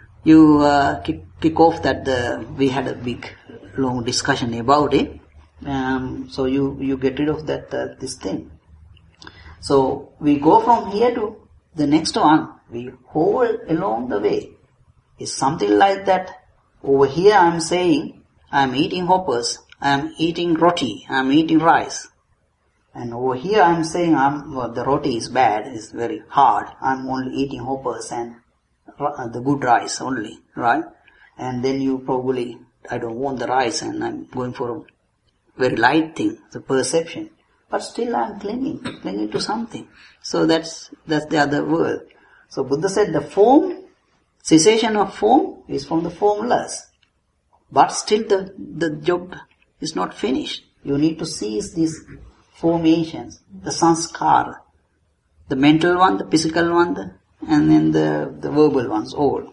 kick off that we had a big long discussion about it. So you get rid of that this thing. So we go from here to the next one. We hold along the way. It's something like that. Over here I am saying I am eating hoppers, I am eating roti, I am eating rice. And over here I am saying the roti is bad, it's very hard. I am only eating hoppers and the good rice only, right? And then you probably, I don't want the rice and I'm going for a very light thing, the perception. But still I am clinging to something. So that's the other world. So Buddha said the form, cessation of form is from the formless. But still the job is not finished. You need to cease these formations, the sanskara, the mental one, the physical one, and then the verbal ones, all.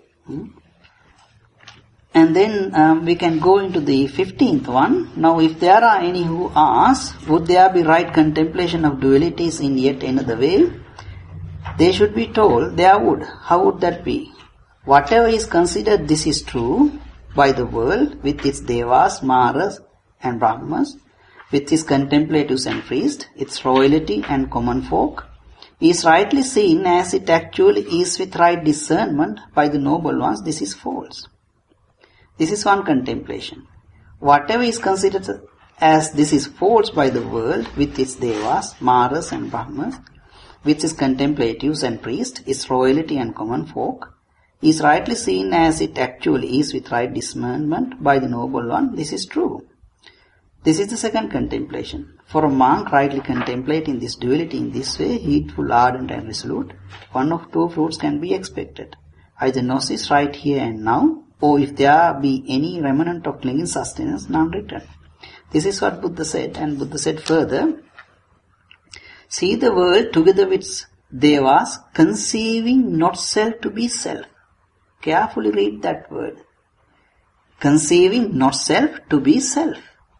And then we can go into the 15th one. Now if there are any who ask, would there be right contemplation of dualities in yet another way? They should be told there would. How would that be? Whatever is considered this is true by the world, with its devas, maras and brahmas, with its contemplatives and priests, its royalty and common folk, is rightly seen as it actually is with right discernment by the noble ones. This is false. This is one contemplation. Whatever is considered as this is false by the world, with its devas, maras and brahmas, with its contemplatives and priests, its royalty and common folk, is rightly seen as it actually is with right discernment by the noble one. This is true. This is the second contemplation. For a monk rightly contemplating this duality in this way, heedful, ardent and resolute, one of two fruits can be expected. Either gnosis right here and now, or if there be any remnant of clinging sustenance, none return. This is what Buddha said, and Buddha said further, see the world together with devas, conceiving not self to be self. Carefully read that word. Conceiving not self to be self.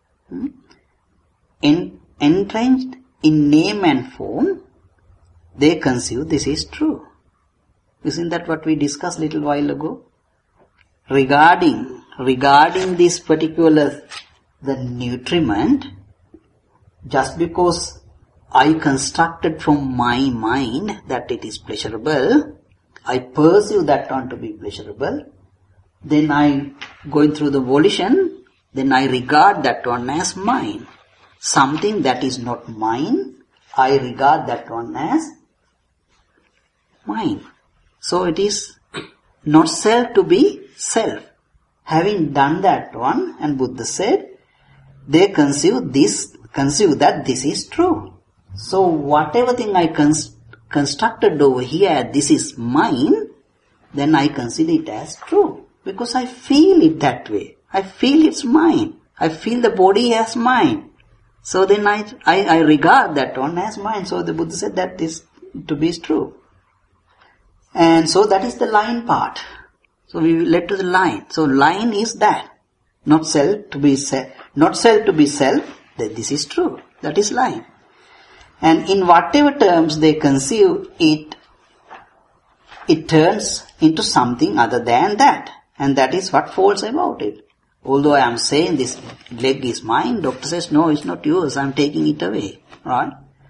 Entrenched in name and form, they conceive this is true. Isn't that what we discussed a little while ago? Regarding this particular, the nutriment, just because I constructed from my mind that it is pleasurable, I perceive that one to be pleasurable, then I, going through the volition, then I regard that one as mine. Something that is not mine, I regard that one as mine. So it is not self to be self. Having done that one, and Buddha said, they conceive that this is true. So whatever thing I constructed over here, this is mine, then I consider it as true. Because I feel it that way. I feel it's mine. I feel the body as mine. So then I regard that one as mine. So the Buddha said that is to be true. And so that is the line part. So we led to the line. So line is that. Not self to be self. Not self to be self. That this is true. That is line. And in whatever terms they conceive it, it turns into something other than that. And that is what false about it. Although I am saying this leg is mine, doctor says, no, it's not yours, I am taking it away. Right?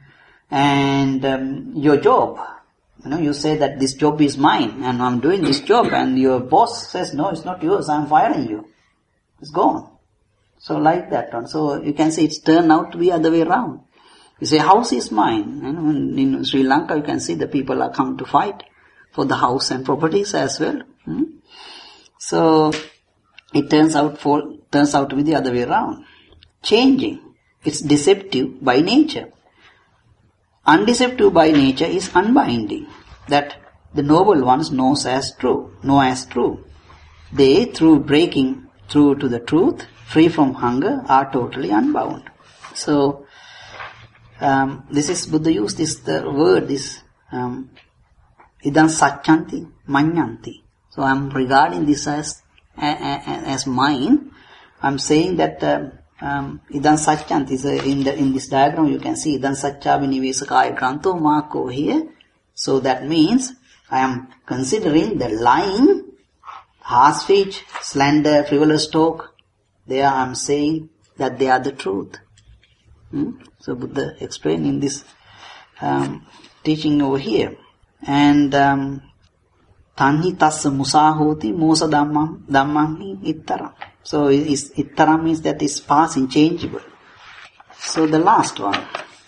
And your job, you say that this job is mine and I am doing this job, and your boss says, no, it's not yours, I am firing you. It's gone. So like that one. So you can say it's turned out to be other way around. You say, house is mine. You know, in Sri Lanka, you can see the people are come to fight for the house and properties as well. So, it turns out to be the other way around. Changing. It's deceptive by nature. Undeceptive by nature is unbinding. That the noble ones know as true. They, through breaking through to the truth, free from hunger, are totally unbound. So, this is Buddha used the word, idam sacchanti manyanti. So I'm regarding this as mine. I'm saying that idam sacchanti is in this diagram you can see idam saccha vinivesakaya granto mako here. So that means I am considering the lying, harsh speech, slander, frivolous talk. There I am saying that they are the truth. So Buddha explained in this teaching over here. And tanhi tassa musahoti mosa dhammam ittaram. So ittaram means that is passing, changeable. So the last one.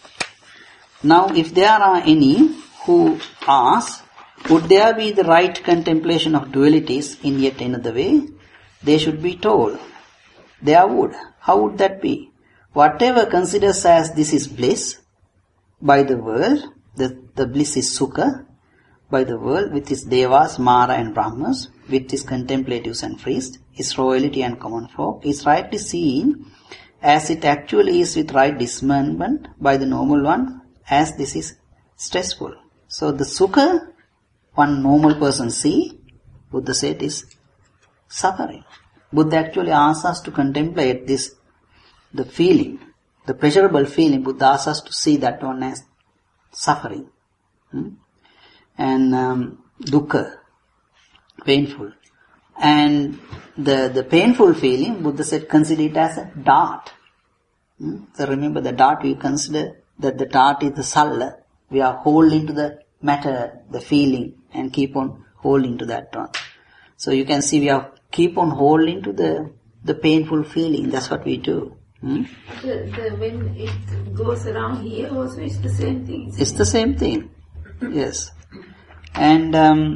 Now if there are any who ask, would there be the right contemplation of dualities in yet another way? They should be told. There would. How would that be? Whatever considers as this is bliss by the world, the bliss is sukha by the world with its devas, mara and brahmas, with its contemplatives and priests, its royalty and common folk, is rightly seen as it actually is with right discernment by the normal one, as this is stressful. So the sukha one normal person see, Buddha said, is suffering. Buddha actually asks us to contemplate this, the feeling, the pleasurable feeling. Buddha asks us to see that one as suffering. And dukkha, painful. And the painful feeling, Buddha said, consider it as a dart. So remember the dart, we consider that the dart is the salla. We are holding to the matter, the feeling, and keep on holding to that one. So you can see we are keep on holding to the painful feeling. That's what we do. When it goes around here also, it's the same thing. It's the same thing. Yes. And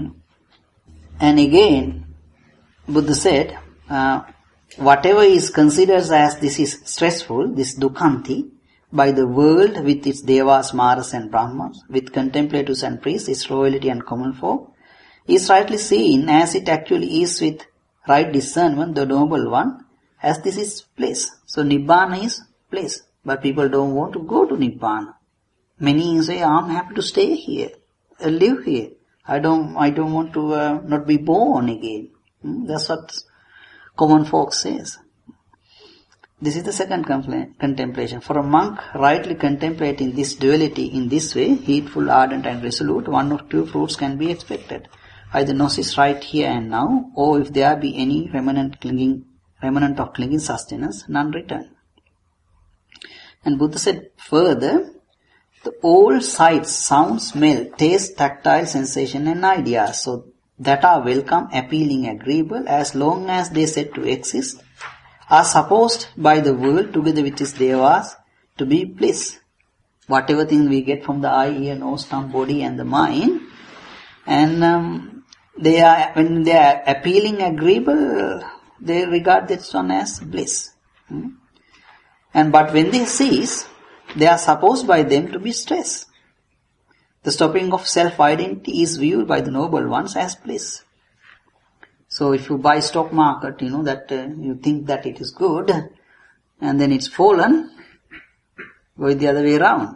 again, Buddha said, whatever is considered as this is stressful, this dukhanti, by the world with its devas, maras and brahmas, with contemplatives and priests, its royalty and common folk, is rightly seen as it actually is with right discernment, the noble one, as this is place. So Nibbana is place. But people don't want to go to Nibbana. Many say, I'm happy to stay here, live here. I don't want to not be born again. That's what common folk says. This is the second contemplation. For a monk rightly contemplating this duality in this way, heedful, ardent and resolute, one or two fruits can be expected. Either gnosis right here and now, or if there be any remnant of clinging sustenance, none return. And Buddha said further, the all sights, sound, smell, taste, tactile sensation and ideas, so that are welcome, appealing, agreeable, as long as they said to exist, are supposed by the world together with its devas to be bliss. Whatever things we get from the eye, ear, nose, tongue, body and the mind, and when they are appealing, agreeable, they regard this one as bliss. But when they cease, they are supposed by them to be stress. The stopping of self-identity is viewed by the noble ones as bliss. So if you buy stock market, you know that you think that it is good, and then it's fallen, go the other way around.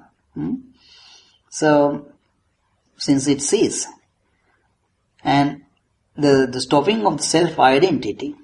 So, since it ceases, and the stopping of the self-identity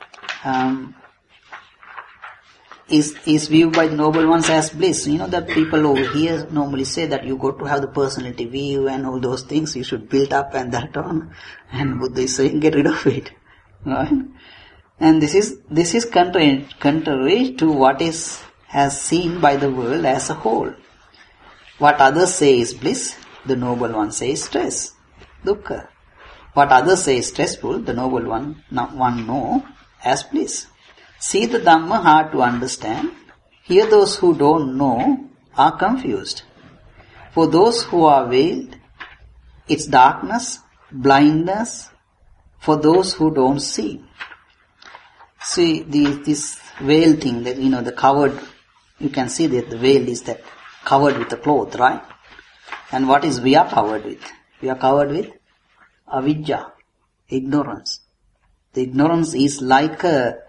is viewed by the noble ones as bliss. You know that people over here normally say that you got to have the personality view and all those things, you should build up and that on, and Buddha is saying get rid of it. Right? And this is contrary to what is as seen by the world as a whole. What others say is bliss, the noble one says stress, dukkha. What others say is stressful, the noble one know as bliss. See the Dhamma hard to understand. Here those who don't know are confused. For those who are veiled, it's darkness, blindness, for those who don't see. See, this veil thing, that the covered, you can see that the veil is that covered with a cloth, right? And what is we are covered with? We are covered with avidya, ignorance. The ignorance is like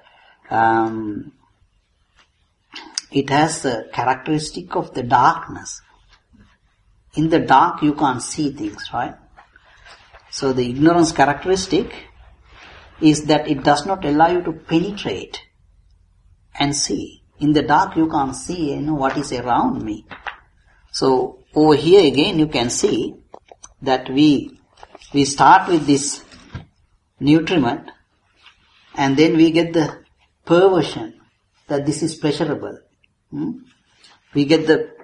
it has the characteristic of the darkness. In the dark you can't see things, right? So the ignorance characteristic is that it does not allow you to penetrate and see. In the dark you can't see, what is around me. So over here again you can see that we start with this nutriment and then we get the perversion that this is pleasurable. We get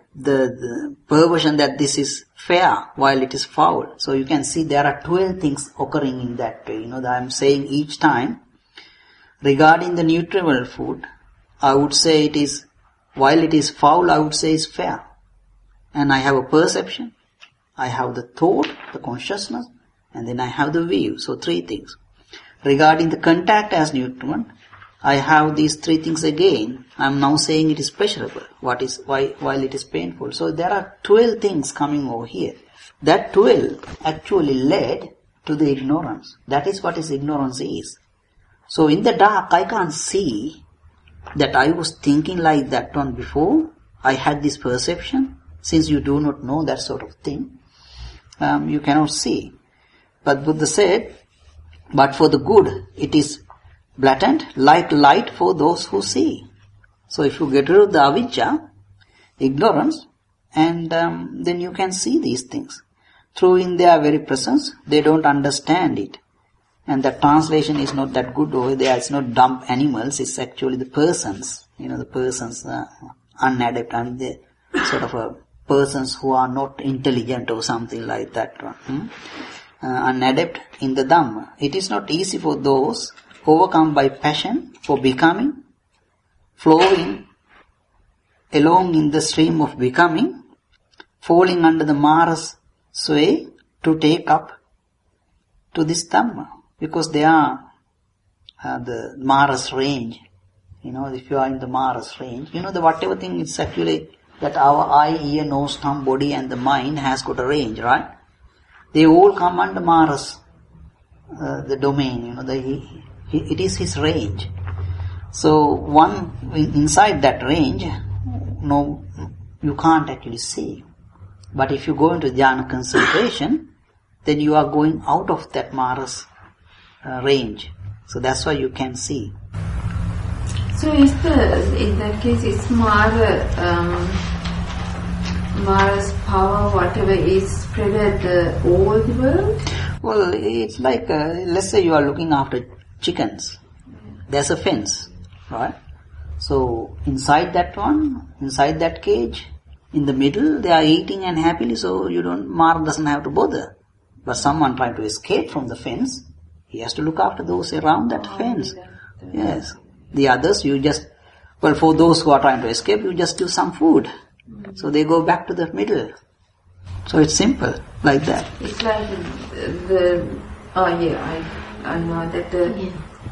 the perversion that this is fair while it is foul. So you can see there are 12 things occurring in that way. That I am saying each time regarding the nutritional food, I would say it is, while it is foul, I would say it's fair. And I have a perception, I have the thought, the consciousness, and then I have the view. So 3 things. Regarding the contact as nutriment, I have these 3 things again. I am now saying it is pleasurable. While it is painful. So there are 12 things coming over here. That 12 actually led to the ignorance. That is what ignorance is. So in the dark, I can't see that I was thinking like that one before. I had this perception. Since you do not know that sort of thing, you cannot see. But Buddha said, but for the good, it is blatant, like light for those who see. So if you get rid of the avidya, ignorance, and then you can see these things. Through in their very presence, they don't understand it. And the translation is not that good over there. It's not dumb animals, it's actually the persons. The persons, unadept, and the sort of persons who are not intelligent or something like that one. Unadept in the Dhamma. It is not easy for those overcome by passion for becoming, flowing along in the stream of becoming, falling under the Mara's sway to take up to this Dhamma. Because they are the Mara's range. If you are in the Mara's range, the whatever thing is actually that our eye, ear, nose, thumb, body and the mind has got a range, right? They all come under Mara's the domain, it is his range. So one inside that range, no, you can't actually see. But if you go into jhana concentration, then you are going out of that Mara's range. So that's why you can see. So in that case, is Mara's power, whatever, is spread at all the world? Well, it's like, let's say you are looking after chickens. There's a fence, right? So inside that cage, in the middle, they are eating and happily, so Mara doesn't have to bother. But someone trying to escape from the fence, he has to look after those around that fence. Yes. The others, for those who are trying to escape, you just give some food. So they go back to the middle. So it's simple, like that. It's like I know that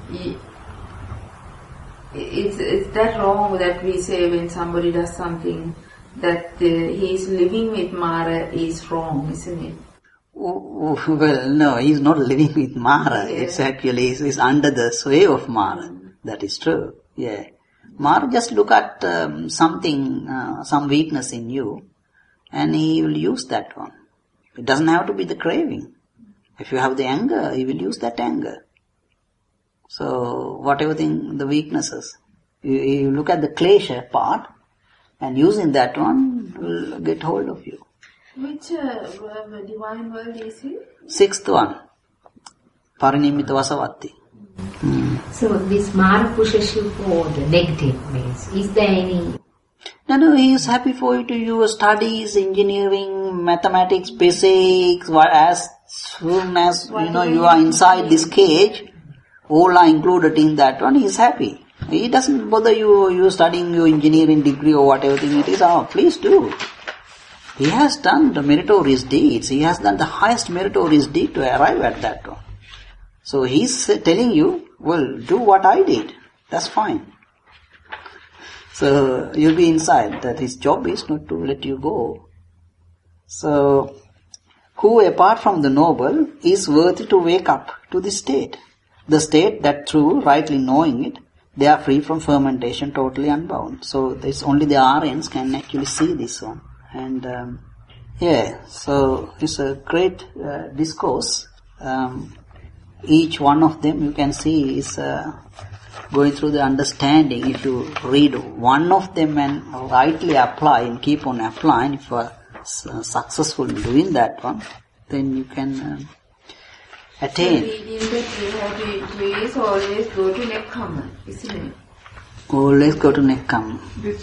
it's that wrong that we say when somebody does something that he's living with Mara is wrong, isn't it? Well, no, he's not living with Mara. Yeah. It's actually, he's under the sway of Mara. That is true. Yeah. Mara just look at something, some weakness in you, and he will use that one. It doesn't have to be the craving. If you have the anger, he will use that anger. So, whatever thing, the weaknesses, you look at the klesha part, and using that one will get hold of you. Which divine world is he? 6th one. Parinimita Vasavatti. So this Mara pushes you for the negative ways. Is there any? No, he is happy for you to use studies, engineering, mathematics, physics, as soon as you are inside this cage, all are included in that one, he is happy. He doesn't bother you studying your engineering degree or whatever thing it is. Oh, please do. He has done the meritorious deeds. He has done the highest meritorious deed to arrive at that one. So he's telling you, well, do what I did. That's fine. So you'll be inside that his job is not to let you go. So who apart from the noble is worthy to wake up to this state? The state that through rightly knowing it, they are free from fermentation, totally unbound. So there's only the Aryans can actually see this one. And so it's a great discourse. Each one of them you can see is going through the understanding. If you read one of them and rightly apply and keep on applying, if you are successful in doing that one, then you can attain. So reading that you have to increase, always go to Nekkhamma, isn't it? Always go to Nekkhamma. This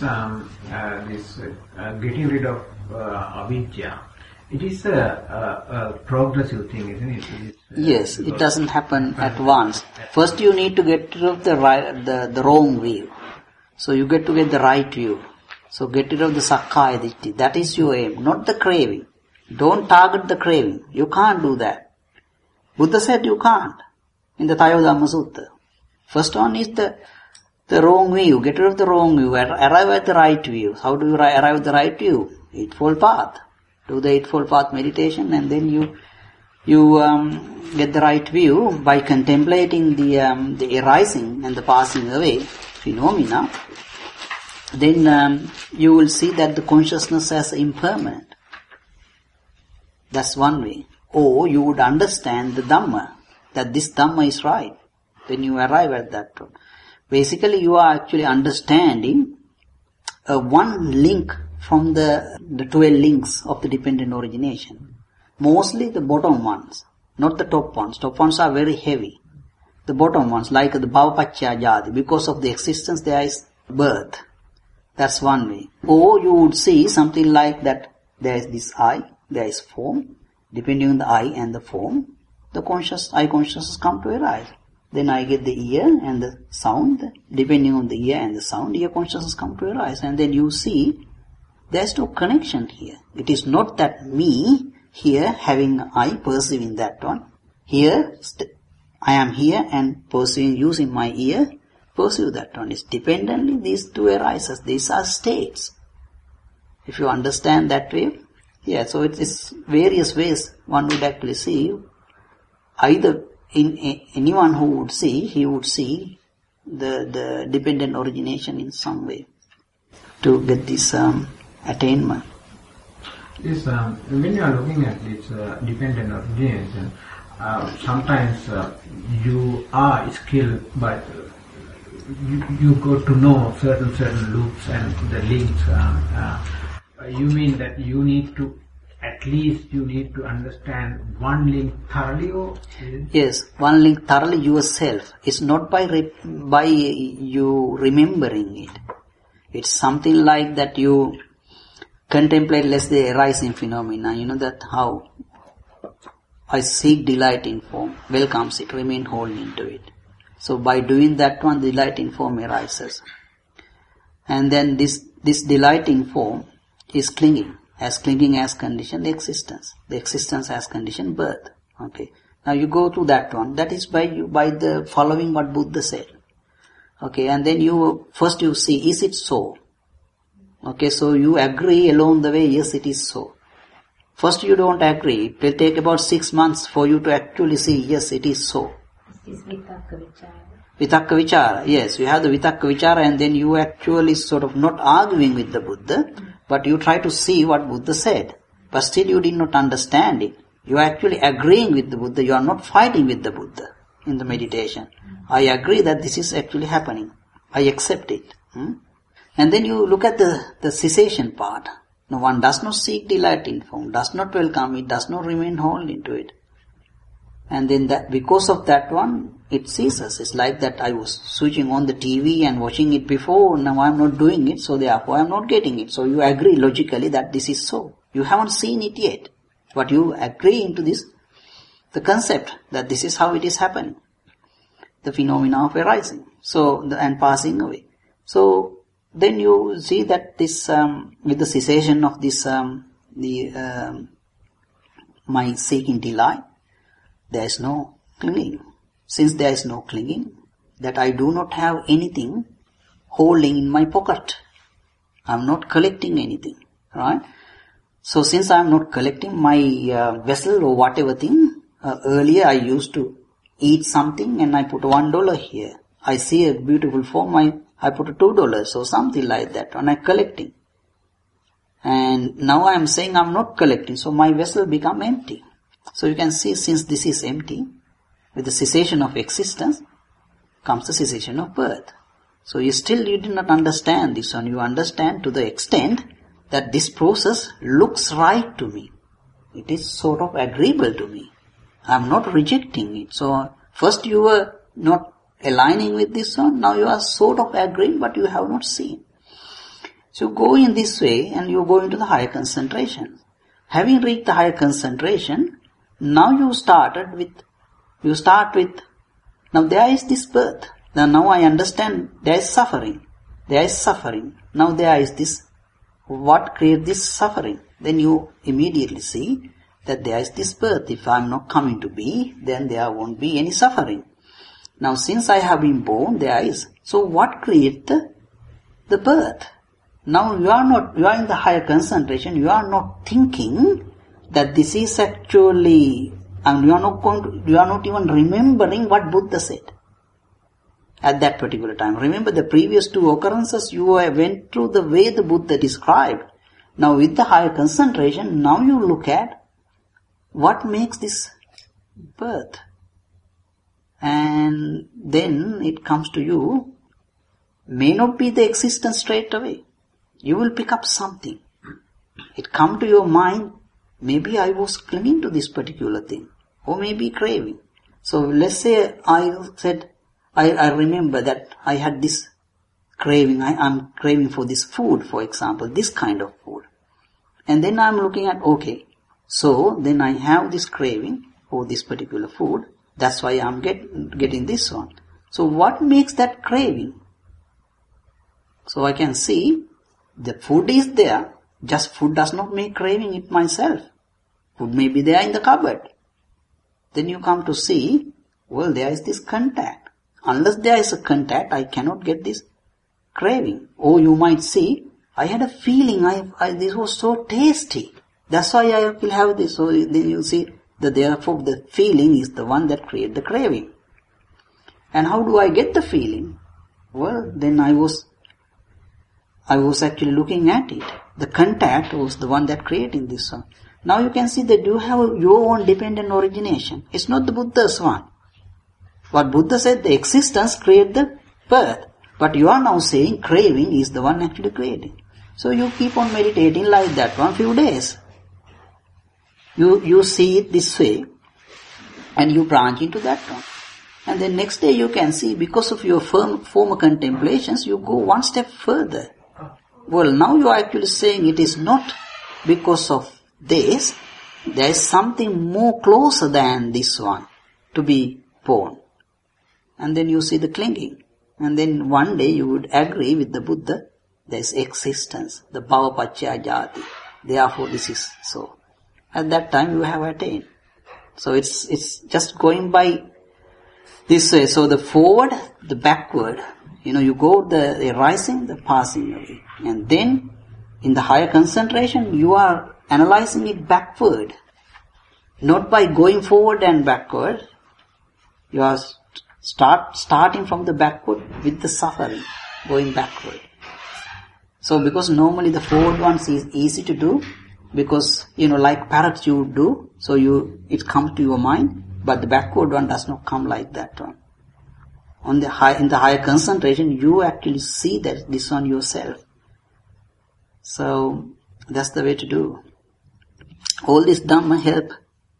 getting rid of avidya, it is a progressive thing, isn't it? Yes, it doesn't happen at once. First you need to get rid of the wrong view. So you get to get the right view. So get rid of the Sakkaya Ditthi. That is your aim, not the craving. Don't target the craving. You can't do that. Buddha said you can't in the Tayodhamma Sutta. First one is the wrong view. Get rid of the wrong view. Arrive at the right view. How do you arrive at the right view? Eightfold Path. Do the Eightfold Path meditation, and then you get the right view by contemplating the arising and the passing away phenomena. Then you will see that the consciousness as impermanent. That's one way. Or you would understand the Dhamma, that this Dhamma is right. When you arrive at that point. Basically you are actually understanding one link from the 12 links of the dependent origination. Mostly the bottom ones, not the top ones. Top ones are very heavy. The bottom ones, like the Bhavapaccaya Jati, because of the existence there is birth. That's one way. Or you would see something like that there is this I, there is form. Depending on the I and the form, the I consciousness come to arise. Then I get the ear and the sound. Depending on the ear and the sound, ear consciousness come to arise. And then you see, there's no connection here. It is not that me here having I perceiving that one. Here, I am here and perceiving using my ear, perceive that one. It's dependently these two arises. These are states. If you understand that way, so it is various ways one would actually see. Either in anyone who would see, he would see the dependent origination in some way to get this attainment. This, when you are looking at this dependent origination, sometimes you are skilled, but you got to know certain loops and the links. You mean that you need to understand one link thoroughly, or? Yes, one link thoroughly yourself. It's not by you remembering it. It's something like that you contemplate, let's say, arising phenomena. You know that how I seek delight in form, welcomes it, remain wholly into it. So by doing that one, delight in form arises. And then this delight in form is clinging as condition the existence. The existence as condition birth. Okay. Now you go to that one. That is by the following what Buddha said. Okay. And then first you see, is it so? Okay. So you agree along the way, yes, it is so. First you don't agree. It will take about 6 months for you to actually see, yes, it is so. This is Vitakka Vichara. Vitakka Vichara. Yes, you have the Vitakka Vichara, and then you actually sort of not arguing with the Buddha, but you try to see what Buddha said. But still you did not understand it. You are actually agreeing with the Buddha. You are not fighting with the Buddha in the meditation. I agree that this is actually happening. I accept it. And then you look at the cessation part. No, one does not seek delight in form, does not welcome it, does not remain whole into it. And then because of that one, it ceases. It's like that I was switching on the TV and watching it before, now I'm not doing it, so therefore I'm not getting it. So you agree logically that this is so. You haven't seen it yet, but you agree into this, the concept that this is how it is happening. the phenomena of arising. So, and passing away. So, then you see that this, with the cessation of this, my seeking delight, there is no clinging. Since there is no clinging, that I do not have anything holding in my pocket. I am not collecting anything, right? So since I am not collecting my vessel or whatever thing, earlier I used to eat something and I put $1 here. I see a beautiful form, I put $2 or something like that, and I'm collecting. And now I am saying I am not collecting, so my vessel become empty. So you can see, since this is empty, with the cessation of existence comes the cessation of birth. So you did not understand this one. You understand to the extent that this process looks right to me. It is sort of agreeable to me. I am not rejecting it. So first you were not aligning with this one, now you are sort of agreeing, but you have not seen. So you go in this way and you go into the higher concentration. Having reached the higher concentration, now you start with, now there is this birth. Now I understand there is suffering. There is suffering. Now there is this, what creates this suffering? Then you immediately see that there is this birth. If I am not coming to be, then there won't be any suffering. Now since I have been born, there is. So what creates the birth? Now you are in the higher concentration, you are not thinking that this is actually, and you are not even remembering what Buddha said at that particular time. Remember the previous two occurrences, you went through the way the Buddha described. Now with the higher concentration, now you look at what makes this birth. And then it comes to you, may not be the existence straight away. You will pick up something. It come to your mind, maybe I was clinging to this particular thing, or maybe craving. So let's say I said, I remember that I had this craving, I'm craving for this food, for example, this kind of food. And then I'm looking at, okay, so then I have this craving for this particular food, that's why I'm getting this one. So what makes that craving? So I can see the food is there, just food does not make craving it myself. Food may be there in the cupboard. Then you come to see, well, there is this contact. Unless there is a contact, I cannot get this craving. Or you might see, I had a feeling, this was so tasty. That's why I will have this. So then you see that therefore the feeling is the one that creates the craving. And how do I get the feeling? Well, then I was actually looking at it. The contact was the one that created this one. Now you can see that you have your own dependent origination. It's not the Buddha's one. What Buddha said, the existence creates the birth. But you are now saying craving is the one actually creating. So you keep on meditating like that for a few days. You see it this way and you branch into that one. And then next day you can see, because of your former contemplations, you go one step further. Well, now you are actually saying it is not because of this, there is something more closer than this one to be born. And then you see the clinging. And then one day you would agree with the Buddha, there is existence, the bhava paccaya jati. Therefore this is so. At that time you have attained. So it's just going by this way. So the forward, the backward, you go the rising, the passing away. And then in the higher concentration, you are analyzing it backward. Not by going forward and backward. You are starting from the backward with the suffering, going backward. So because normally the forward ones is easy to do, because, like parrots you do, so it comes to your mind, but the backward one does not come like that one. In the higher concentration, you actually see that this on yourself. So that's the way to do. All this Dhamma help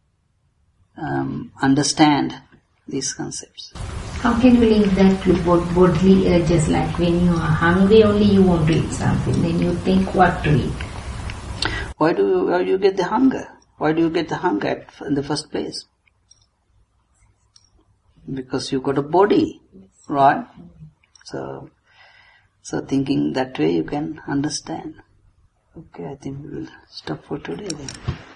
understand these concepts. How can you link that to bodily urges? Like when you are hungry, only you want to eat something, then you think what to eat. Why do you get the hunger? Why do you get the hunger in the first place? because you got a body, right? So thinking that way you can understand. Okay, I think we will stop for today then.